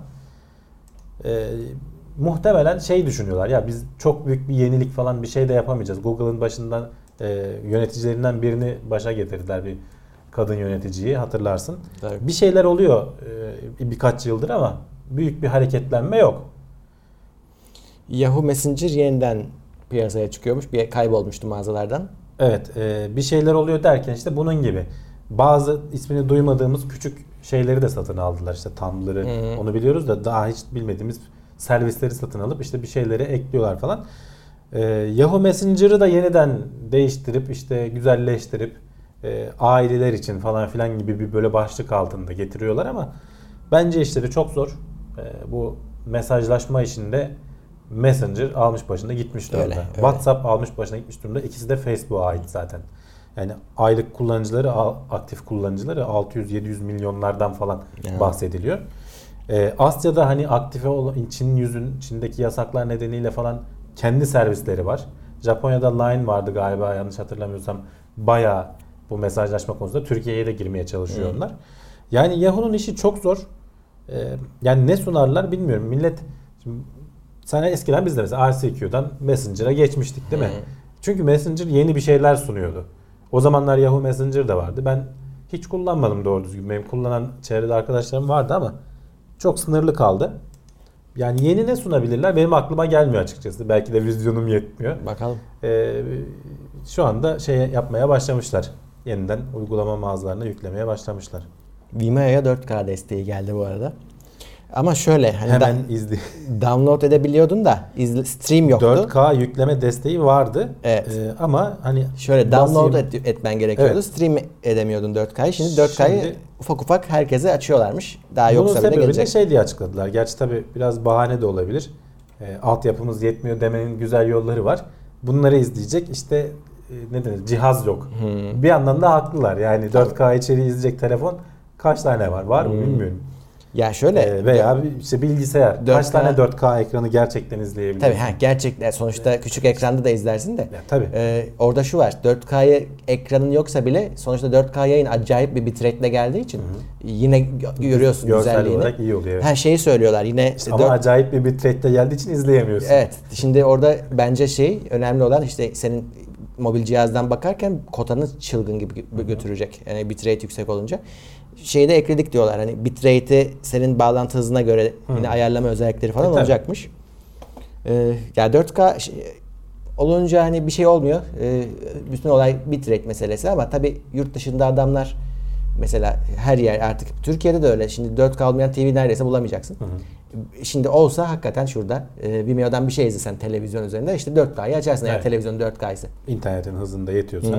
Muhtemelen düşünüyorlar ya biz çok büyük bir yenilik falan bir şey de yapamayacağız. Google'ın başından yöneticilerinden birini başa getirdiler bir kadın yöneticiyi hatırlarsın. Tabii. Bir şeyler oluyor birkaç yıldır ama büyük bir hareketlenme yok. Yahoo Messenger yeniden piyasaya çıkıyormuş. Bir kaybolmuştu mağazalardan. Evet, bir şeyler oluyor derken işte bunun gibi bazı ismini duymadığımız küçük şeyleri de satın aldılar. İşte Tumblr'ı onu biliyoruz da daha hiç bilmediğimiz servisleri satın alıp işte bir şeyleri ekliyorlar falan. Yahoo Messenger'ı da yeniden değiştirip işte güzelleştirip aileler için falan filan gibi bir böyle başlık altında getiriyorlar ama bence işleri çok zor. Bu mesajlaşma işinde Messenger almış başında gitmiş durumda. Öyle. WhatsApp almış başına gitmiş durumda. İkisi de Facebook'a ait zaten. Yani aylık kullanıcıları, aktif kullanıcıları 600-700 milyonlardan falan bahsediliyor. Asya'da hani aktife olan Çin'deki yasaklar nedeniyle falan kendi servisleri var. Japonya'da Line vardı galiba yanlış hatırlamıyorsam. Bayağı bu mesajlaşma konusunda Türkiye'ye de girmeye çalışıyor onlar. Yani Yahoo'nun işi çok zor. Yani ne sunarlar bilmiyorum. Millet şimdi sen eskiden biz de mesela ICQ'dan Messenger'a geçmiştik değil mi? Çünkü Messenger yeni bir şeyler sunuyordu. O zamanlar Yahoo Messenger de vardı. Ben hiç kullanmadım doğru düzgün. Benim kullanan çevrede arkadaşlarım vardı ama çok sınırlı kaldı. Yani yeni ne sunabilirler? Benim aklıma gelmiyor açıkçası. Belki de vizyonum yetmiyor. Bakalım. Şu anda şey yapmaya başlamışlar. Yeniden uygulama mağazalarına yüklemeye başlamışlar. Vimeo'ya 4K desteği geldi bu arada. Ama şöyle hani Hemen izle. download edebiliyordun da stream yoktu. 4K yükleme desteği vardı. Evet. Ama hani şöyle download etmen gerekiyordu. Evet. Stream edemiyordun 4K'yı. Şimdi 4K'yı Şimdi ufak ufak herkese açıyorlarmış. Daha bunun yoksa bile sebebi de gelecek. şey diye açıkladılar. Gerçi tabii biraz bahane de olabilir. Altyapımız yetmiyor demenin güzel yolları var. Bunları izleyecek işte ne denir cihaz yok. Bir yandan da haklılar. Yani 4K içeriği izleyecek telefon kaç tane var? Var mı bilmiyorum. Ya şöyle Veya işte bilgisayar. 4K Kaç tane 4K ekranı gerçekten izleyebilir? tabii gerçekten sonuçta küçük ekranda da izlersin de. Ya, tabii. Orada şu var. 4K'ya ekranın yoksa bile sonuçta 4K yayın acayip bir bitrate'le geldiği için yine görüyorsun Görsel güzelliğini. olarak iyi oluyor. Evet. Her şeyi söylüyorlar. Yine işte Ama acayip bir bitrate'le geldiği için izleyemiyorsun. Evet. Şimdi orada bence önemli olan işte senin mobil cihazdan bakarken kotanı çılgın gibi götürecek. Yani bitrate yüksek olunca. Şeyde ekledik diyorlar. Hani bitrate'i senin bağlantı hızına göre yine ayarlama özellikleri falan olacakmış. Yani 4K olunca hani bir şey olmuyor. Bütün olay bitrate meselesi ama tabii yurt dışında adamlar mesela her yer artık Türkiye'de de öyle. Şimdi 4K olmayan TV neredeyse bulamayacaksın. Şimdi olsa hakikaten şurada Vimeo'dan bir şey izlesen televizyon üzerinde işte 4K'yı açarsın eğer televizyon 4K'ysa. İnternetin hızında yetiyorsa.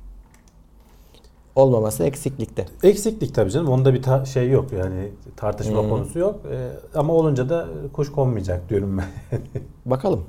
Olmaması eksiklikte. Eksiklik tabii canım. Onda bir şey yok yani tartışma konusu yok. Ama olunca da kuş konmayacak diyorum ben. Bakalım.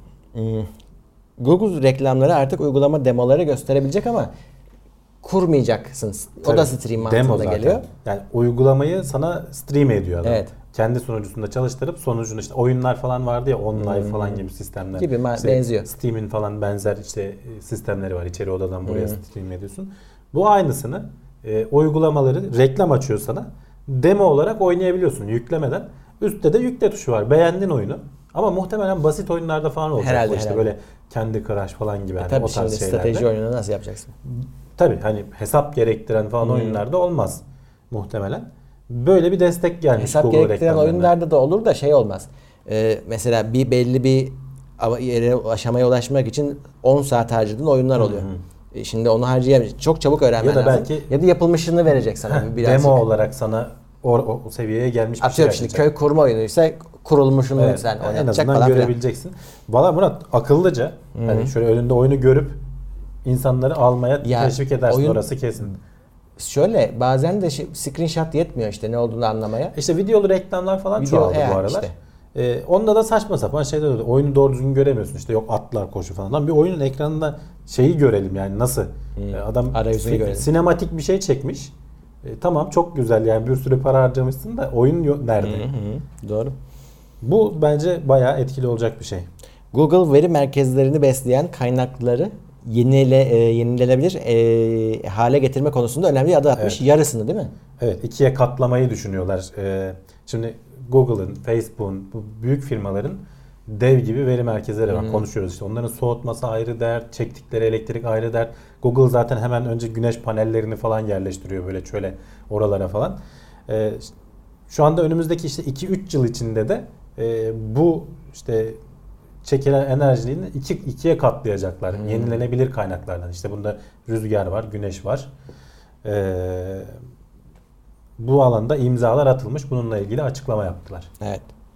Google reklamları artık uygulama demoları gösterebilecek ama kurmayacaksın. Tabii, o da stream demo mantığında zaten. geliyor. Yani uygulamayı sana stream ediyor adam. Evet. Kendi sunucusunda çalıştırıp sonucunu işte oyunlar falan vardı ya OnLive falan gibi sistemler. Gibi işte benziyor. Steam'in falan benzer işte sistemleri var. İçeri odadan buraya stream ediyorsun. Bu aynısını uygulamaları reklam açıyor sana. Demo olarak oynayabiliyorsun yüklemeden. Üstte de yükle tuşu var. Beğendin oyunu. Ama muhtemelen basit oyunlarda falan olacak. Herhalde, işte böyle Candy Crush falan gibi. Tabii o şimdi tarz şeylerde. strateji oyununu nasıl yapacaksın? Tabii hani hesap gerektiren falan oyunlarda olmaz muhtemelen. Böyle bir destek gelmiş Hesap Google gerektiren reklamlarına. oyunlarda da olur da şey olmaz. Mesela belli bir yere aşamaya ulaşmak için 10 saat harcadığın oyunlar oluyor. Şimdi onu harcayamayacaksın. Çok çabuk öğrenmen Ya da lazım. belki- Ya da yapılmışını verecek sana birazcık. Demo olarak sana o seviyeye gelmiş bir şey Atıyorum şimdi verecek. köy kurma oyunuysa kurulmuşunu Evet, sen en oynatacak azından falan filan. görebileceksin. Valla Murat akıllıca hani şöyle önünde oyunu görüp insanları almaya Ya, teşvik edersin oyun- orası kesin. Şöyle bazen de screenshot yetmiyor işte ne olduğunu anlamaya. İşte videolu reklamlar falan çoğaldı bu aralar. işte. Onda da saçma sapan şeyler oluyor. Oyunu doğru düzgün göremiyorsun. İşte yok atlar koşu falan. Lan bir oyunun ekranında şeyi görelim yani nasıl? Adam Arayüzünü görelim. sinematik bir şey çekmiş. Tamam çok güzel yani bir sürü para harcamışsın da oyun nerede? Doğru. Bu bence bayağı etkili olacak bir şey. Google veri merkezlerini besleyen kaynakları yenilenebilir hale getirme konusunda önemli bir adım atmış. Evet. Yarısını değil mi? Evet, ikiye katlamayı düşünüyorlar. Şimdi Google'ın, Facebook'un, bu büyük firmaların dev gibi veri merkezleri var. Konuşuyoruz işte. Onların soğutması ayrı dert, çektikleri elektrik ayrı dert. Google zaten hemen önce güneş panellerini falan yerleştiriyor böyle şöyle oralara falan. Şu anda önümüzdeki işte 2-3 yıl içinde de bu işte çekilen enerjinin ikiye katlayacaklar. Yenilenebilir kaynaklardan. İşte bunda rüzgar var, güneş var. Bu alanda imzalar atılmış. Bununla ilgili açıklama yaptılar. Evet.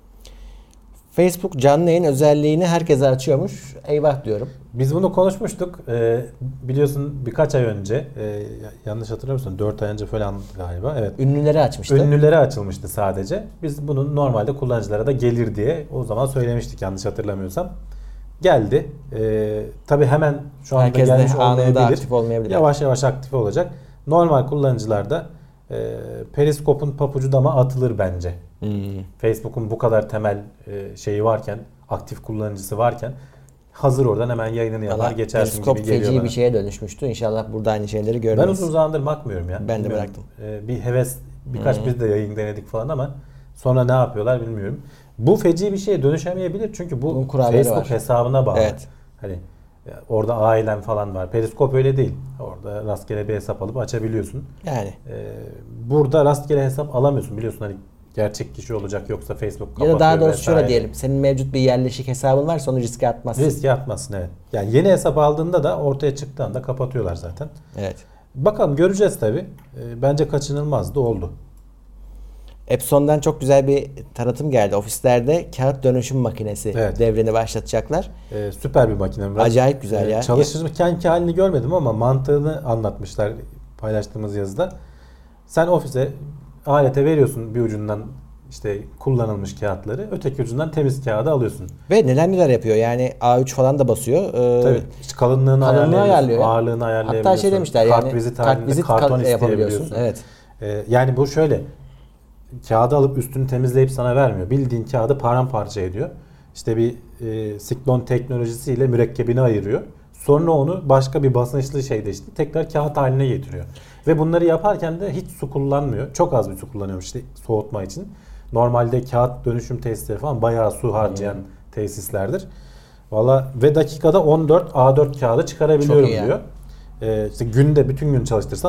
Facebook canlı yayın özelliğini herkese açıyormuş. Eyvah diyorum. Biz bunu konuşmuştuk. Biliyorsun birkaç ay önce, yanlış hatırlıyor musun? 4 ay önce falan galiba. Evet. Ünlülere açmıştı. Ünlülere açılmıştı sadece. Biz bunun normalde kullanıcılara da gelir diye o zaman söylemiştik yanlış hatırlamıyorsam. Geldi. Tabii hemen şu anda Herkes gelmiş de anında olmayabilir. aktif olmayabilir. Yavaş yavaş aktif olacak. Normal kullanıcılarda Periskop'un papucu dama atılır bence. Facebook'un bu kadar temel şeyi varken, aktif kullanıcısı varken hazır oradan hemen yayınını yapar geçersin gibi geliyor feci bana. bir şeye dönüşmüştü. İnşallah burada aynı şeyleri görmeyiz. Ben uzun zamandır bakmıyorum ya. Ben de Bilmiyorum. bıraktım. Bir heves, biz de yayın denedik falan ama sonra ne yapıyorlar bilmiyorum. Bu feci bir şeye dönüşemeyebilir çünkü bu Facebook var. hesabına bağlı. Evet. Hani orada ailen falan var. Periskop öyle değil. Orada rastgele bir hesap alıp açabiliyorsun. Yani. Burada rastgele hesap alamıyorsun biliyorsun hani gerçek kişi olacak yoksa Facebook kapatıyor. Ya da daha doğrusu vesaire. şöyle diyelim. Senin mevcut bir yerleşik hesabın varsa onu riske atmazsın. Riske atmazsın evet. Yani yeni hesap aldığında da ortaya çıktığında kapatıyorlar zaten. Evet. Bakalım göreceğiz tabii. Bence kaçınılmaz da oldu. Epson'dan çok güzel bir tanıtım geldi. Ofislerde kağıt dönüşüm makinesi devrini başlatacaklar. Süper bir makine. Acayip güzel ya. Çalışırkenki halini görmedim ama mantığını anlatmışlar paylaştığımız yazıda. Sen ofise alete veriyorsun bir ucundan işte kullanılmış kağıtları, öteki ucundan temiz kağıdı alıyorsun. Ve neler yapıyor. Yani A3 falan da basıyor. Tabii. İşte kalınlığını ayarlıyor. Ağırlığını ayarlayabiliyorsun. Hatta şey demişler kartvizit halinde karton isteyebiliyorsun. Evet. Yani bu şöyle kağıdı alıp üstünü temizleyip sana vermiyor. Bildiğin kağıdı paramparça ediyor. İşte bir siklon teknolojisiyle mürekkebini ayırıyor. Sonra onu başka bir basınçlı şeyde işte tekrar kağıt haline getiriyor. Ve bunları yaparken de hiç su kullanmıyor. Çok az bir su kullanıyormuş işte soğutma için. Normalde kağıt dönüşüm tesisleri falan bayağı su harcayan tesislerdir. Valla ve dakikada 14 A4 kağıdı çıkarabiliyorum diyor. İşte günde bütün gün çalıştırsan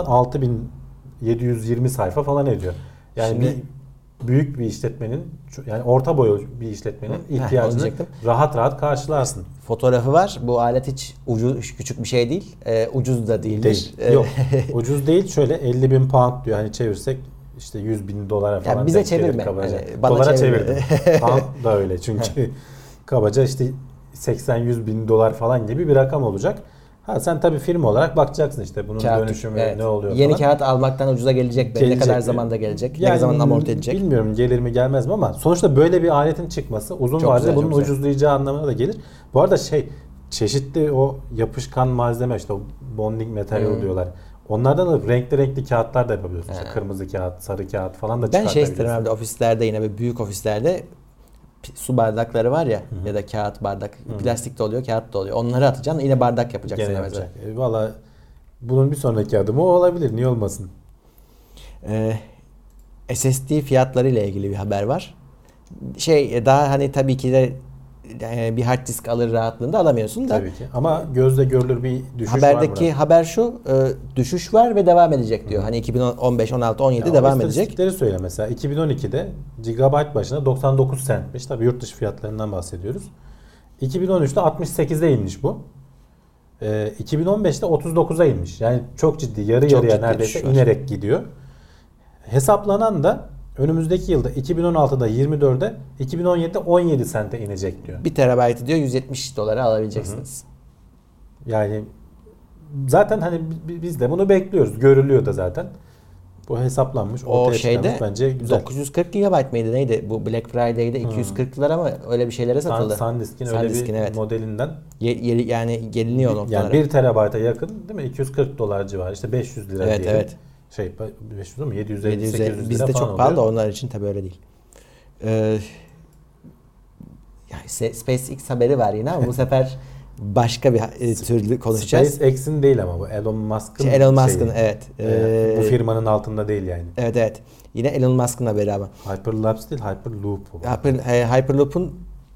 6720 sayfa falan ediyor. Yani şimdi, büyük bir işletmenin yani orta boy bir işletmenin ihtiyacını rahat karşılarsın. Fotoğrafı var. Bu alet hiç küçük bir şey değil. Ucuz da değildir. Yok. Ucuz değil. Şöyle 50.000 pound diyor. Hani çevirsek işte 100.000 dolara falan. Yani bize çevirme. Kabaca. Yani dolara çevirdim. Pound da öyle. Çünkü kabaca işte 80-100 bin dolar falan gibi bir rakam olacak. Ha sen tabii firma olarak bakacaksın işte bunun dönüşümü ne oluyor Yeni falan. kağıt almaktan ucuza gelecek mi? Ne kadar zamanda gelecek? Yani, ne zaman amorti edecek? Bilmiyorum gelir mi gelmez mi ama sonuçta böyle bir aletin çıkması uzun vadede bunun ucuzlayacağı anlamına da gelir. Bu arada çeşitli o yapışkan malzeme işte o bonding materyal diyorlar. Onlardan da renkli kağıtlar da yapabiliyorsun. İşte kırmızı kağıt, sarı kağıt falan da çıkartabiliyorsun. Ben isterim abi offislerde yine bir büyük ofislerde su bardakları var ya ya da kağıt bardak. Plastik de oluyor, kağıt da oluyor. Onları atacaksın yine bardak yapacaksın. Valla bunun bir sonraki adımı o olabilir. Niye olmasın? SSD fiyatları ile ilgili bir haber var. Daha hani tabii ki de bir hard disk alır rahatlığında alamıyorsun da. Tabii ki. Ama gözle görülür bir düşüş haberdeki var. Haber şu, düşüş var ve devam edecek diyor. Hani 2015, 16, 17 devam edecek. İstatistikleri söyle mesela. 2012'de gigabyte başına 99 centmiş. Tabii yurt dışı fiyatlarından bahsediyoruz. 2013'te 68'e inmiş bu. 2015'te 39'a inmiş. Yani çok ciddi, yarıya neredeyse inerek gidiyor. Hesaplanan da önümüzdeki yılda 2016'da 24'e, 2017'de 17 sente inecek diyor. 1 terabaytı diyor 170 dolara alabileceksiniz. Yani zaten hani biz de bunu bekliyoruz. Görülüyor da zaten. Bu hesaplanmış. O şeyde bence güzel. 940 GB mıydı neydi? Bu Black Friday'de 240'lar ama öyle bir şeylere satıldı. SanDisk'in öyle bir modelinden. Yani geliniyor noktalara. Yani 1 terabayta yakın değil mi? 240 dolar civarı. İşte 500 lira diyelim. Evet. 500 mu? 750-800 lira bizde falan çok pahalı da onlar için tabii öyle değil. Yani SpaceX haberi var yine ama bu sefer başka bir türlü konuşacağız. SpaceX'in değil ama bu Elon Musk'ın Elon Musk'ın evet. Bu firmanın altında değil yani. Evet. Yine Elon Musk'ın haberi ama. Hyperlapse değil, Hyperloop. Hyperloop'un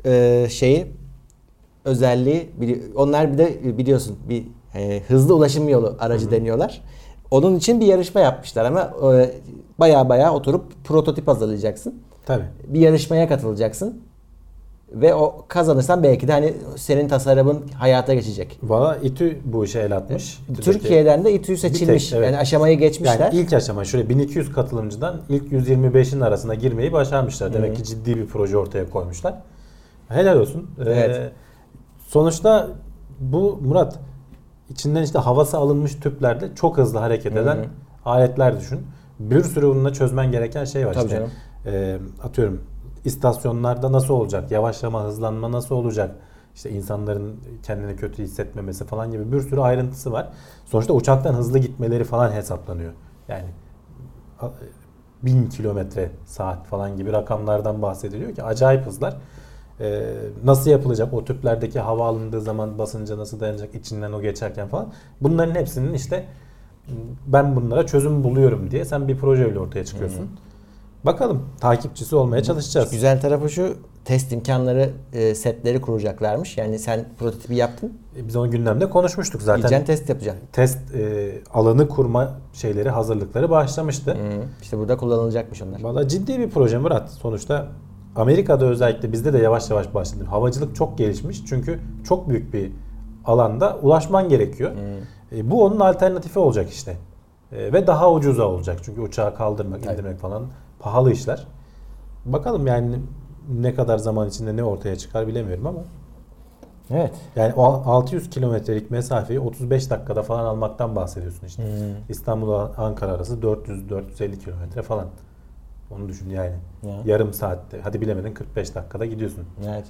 özelliği onlar bir de biliyorsun bir hızlı ulaşım yolu aracı deniyorlar. Onun için bir yarışma yapmışlar ama baya oturup prototip hazırlayacaksın. Tabii. Bir yarışmaya katılacaksın. Ve o kazanırsan belki de hani senin tasarımın hayata geçecek. Valla İTÜ bu işe el atmış. Türkiye'den de İTÜ seçilmiş. evet. Yani aşamayı geçmişler. Yani ilk aşama şöyle 1200 katılımcıdan ilk 125'in arasına girmeyi başarmışlar. Demek ki ciddi bir proje ortaya koymuşlar. Helal olsun. Evet. Sonuçta bu Murat içinden işte havası alınmış tüplerde çok hızlı hareket eden aletler düşün. Bir sürü bununla çözmen gereken şey var. Tabii işte. canım. Atıyorum istasyonlarda nasıl olacak? Yavaşlama, hızlanma nasıl olacak? İşte insanların kendini kötü hissetmemesi falan gibi bir sürü ayrıntısı var. Sonuçta uçaktan hızlı gitmeleri falan hesaplanıyor. Yani 1000 kilometre saat falan gibi rakamlardan bahsediliyor ki acayip hızlar. Nasıl yapılacak? O tüplerdeki hava alındığı zaman basınca nasıl dayanacak? İçinden o geçerken falan. Bunların hepsinin işte ben bunlara çözüm buluyorum diye sen bir projeyle ortaya çıkıyorsun. Bakalım takipçisi olmaya çalışacağız. Güzel tarafı şu, test imkanları setleri kuracaklarmış. Yani sen prototipi yaptın. Biz onu gündemde konuşmuştuk zaten. Gideceksin test yapacaksın. Test alanı kurma şeyleri, hazırlıkları başlamıştı. İşte burada kullanılacakmış onlar. Valla ciddi bir proje Murat. Sonuçta Amerika'da özellikle bizde de yavaş yavaş başladı. Havacılık çok gelişmiş çünkü çok büyük bir alanda ulaşman gerekiyor. Bu onun alternatifi olacak işte. Ve daha ucuza olacak. Çünkü uçağı kaldırmak, indirmek falan pahalı işler. Bakalım yani ne kadar zaman içinde ne ortaya çıkar bilemiyorum ama. Evet. Yani o 600 kilometrelik mesafeyi 35 dakikada falan almaktan bahsediyorsun işte. İstanbul'a Ankara arası 400-450 kilometre falan. Onu düşün yani. Ya. Yarım saatte. Hadi bilemedin 45 dakikada gidiyorsun. Evet.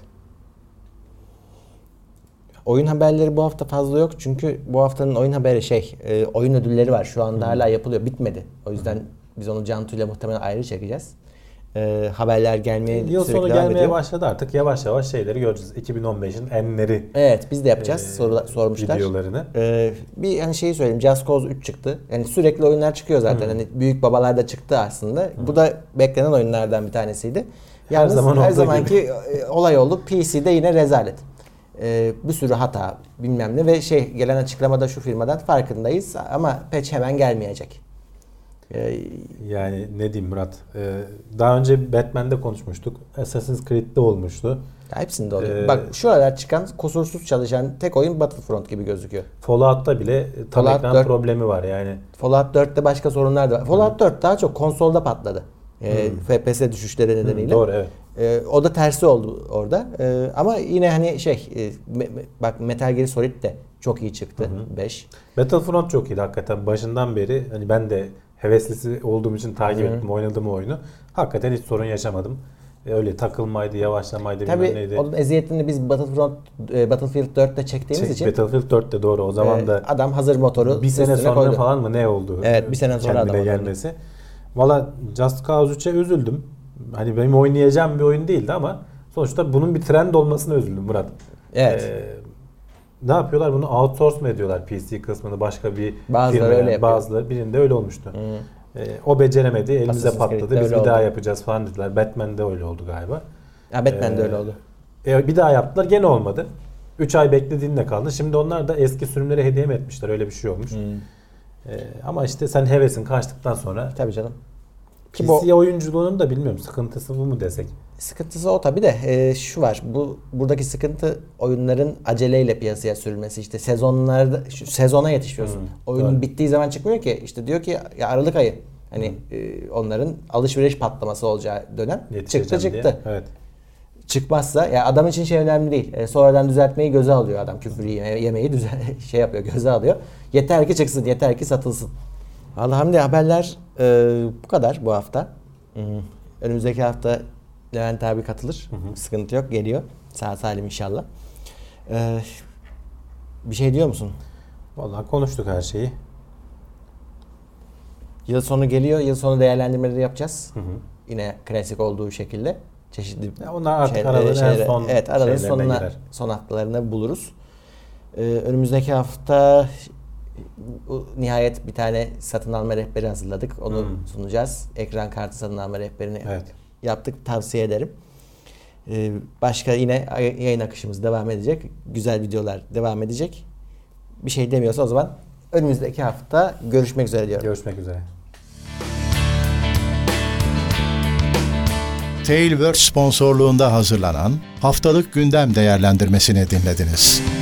Oyun haberleri bu hafta fazla yok. Çünkü bu haftanın oyun haberi oyun ödülleri var. Şu anda hala yapılıyor. Bitmedi. O yüzden biz onu Cantu'yla muhtemelen ayrı çekeceğiz. Haberler gelmeye Yıl sürekli sonu devam gelmeye ediyor. başladı artık. Yavaş yavaş şeyleri göreceğiz. 2015'in enleri Evet, biz de yapacağız. Sormuşlar. videolarını. Bir hani şeyi söyleyeyim. Just Cause 3 çıktı. Yani sürekli oyunlar çıkıyor zaten. Hani büyük babalar da çıktı aslında. Bu da beklenen oyunlardan bir tanesiydi. Yalnız her zamanki olay oldu. PC'de yine rezalet. Bir sürü hata bilmem ne ve gelen açıklamada şu firmadan farkındayız ama patch hemen gelmeyecek. Yani ne diyeyim Murat? Daha önce Batman'de konuşmuştuk. Assassin's Creed'de olmuştu. Ya hepsinde oluyor. Bak şu aralar çıkan kusursuz çalışan tek oyun Battlefront gibi gözüküyor. Fallout'ta bile tam Fallout ekran 4 problemi var yani. Fallout 4'te başka sorunlar da var. Fallout 4 daha çok konsolda patladı. FPS düşüşleri nedeniyle. Doğru, evet. O da tersi oldu orada. Ama yine hani bak Metal Gear Solid de çok iyi çıktı. 5. Battlefront çok iyiydi hakikaten. Başından beri hani ben de heveslisi olduğum için takip ettim, oynadım o oyunu. Hakikaten hiç sorun yaşamadım. Öyle takılmaydı, yavaşlamaydı, bilmem neydi. Tabii onun eziyetini biz Battlefield 4'te çektiğimiz için. Battlefield 4'te doğru. O zaman da adam hazır motoru bir sene sonra koydu. falan mı ne oldu? Evet, bir sene sonra kendine adam gelmesi. Valla Just Cause 3'e üzüldüm. Hani benim oynayacağım bir oyun değildi ama sonuçta bunun bir trend olmasına üzüldüm Murat. Evet. Ne yapıyorlar? Bunu outsource mu ediyorlar PC kısmını başka bir Bazıları firmaya? öyle yapıyor. Bazıları birinde öyle olmuştu. O beceremedi, elimize Assassin's patladı. Creed'de Biz öyle bir daha oldu. yapacağız falan dediler. Batman'de öyle oldu galiba. Ya Batman'de öyle oldu. Bir daha yaptılar, gene olmadı. 3 ay beklediğinde kaldı. Şimdi onlar da eski sürümleri hediye mi etmişler? Öyle bir şey olmuş. Ama işte sen hevesin kaçtıktan sonra Tabii canım. Ki PC oyunculuğunun da bilmiyorum sıkıntısı bu mu desek. Sıkıntısı o tabii de şu var. Buradaki sıkıntı oyunların aceleyle piyasaya sürülmesi. İşte sezona yetişiyorsun. Oyunun doğru. bittiği zaman çıkmıyor ki. İşte diyor ki ya Aralık ayı. Hani onların alışveriş patlaması olacağı dönem çıktı. Diye. Evet. Çıkmazsa ya adam için önemli değil. Sonradan düzeltmeyi göze alıyor adam. Küfür yemeyi yapıyor, göze alıyor. Yeter ki çıksın, yeter ki satılsın. Vallahi Hamdi haberler bu kadar bu hafta. Önümüzdeki hafta Levent abi katılır. Sıkıntı yok, geliyor. Sağ salim inşallah. Bir şey diyor musun? Vallahi konuştuk her şeyi. Yıl sonu geliyor. Yıl sonu değerlendirmeleri yapacağız. Yine klasik olduğu şekilde. Çeşitli onlar artık aralığın en son aralığın son haftalarını buluruz. Önümüzdeki hafta nihayet bir tane satın alma rehberi hazırladık. Onu sunacağız. Ekran kartı satın alma rehberini yaptık. Tavsiye ederim. Başka yine yayın akışımız devam edecek. Güzel videolar devam edecek. Bir şey demiyorsa o zaman önümüzdeki hafta görüşmek üzere diyorum. Görüşmek üzere. Tailwords sponsorluğunda hazırlanan haftalık gündem değerlendirmesini dinlediniz.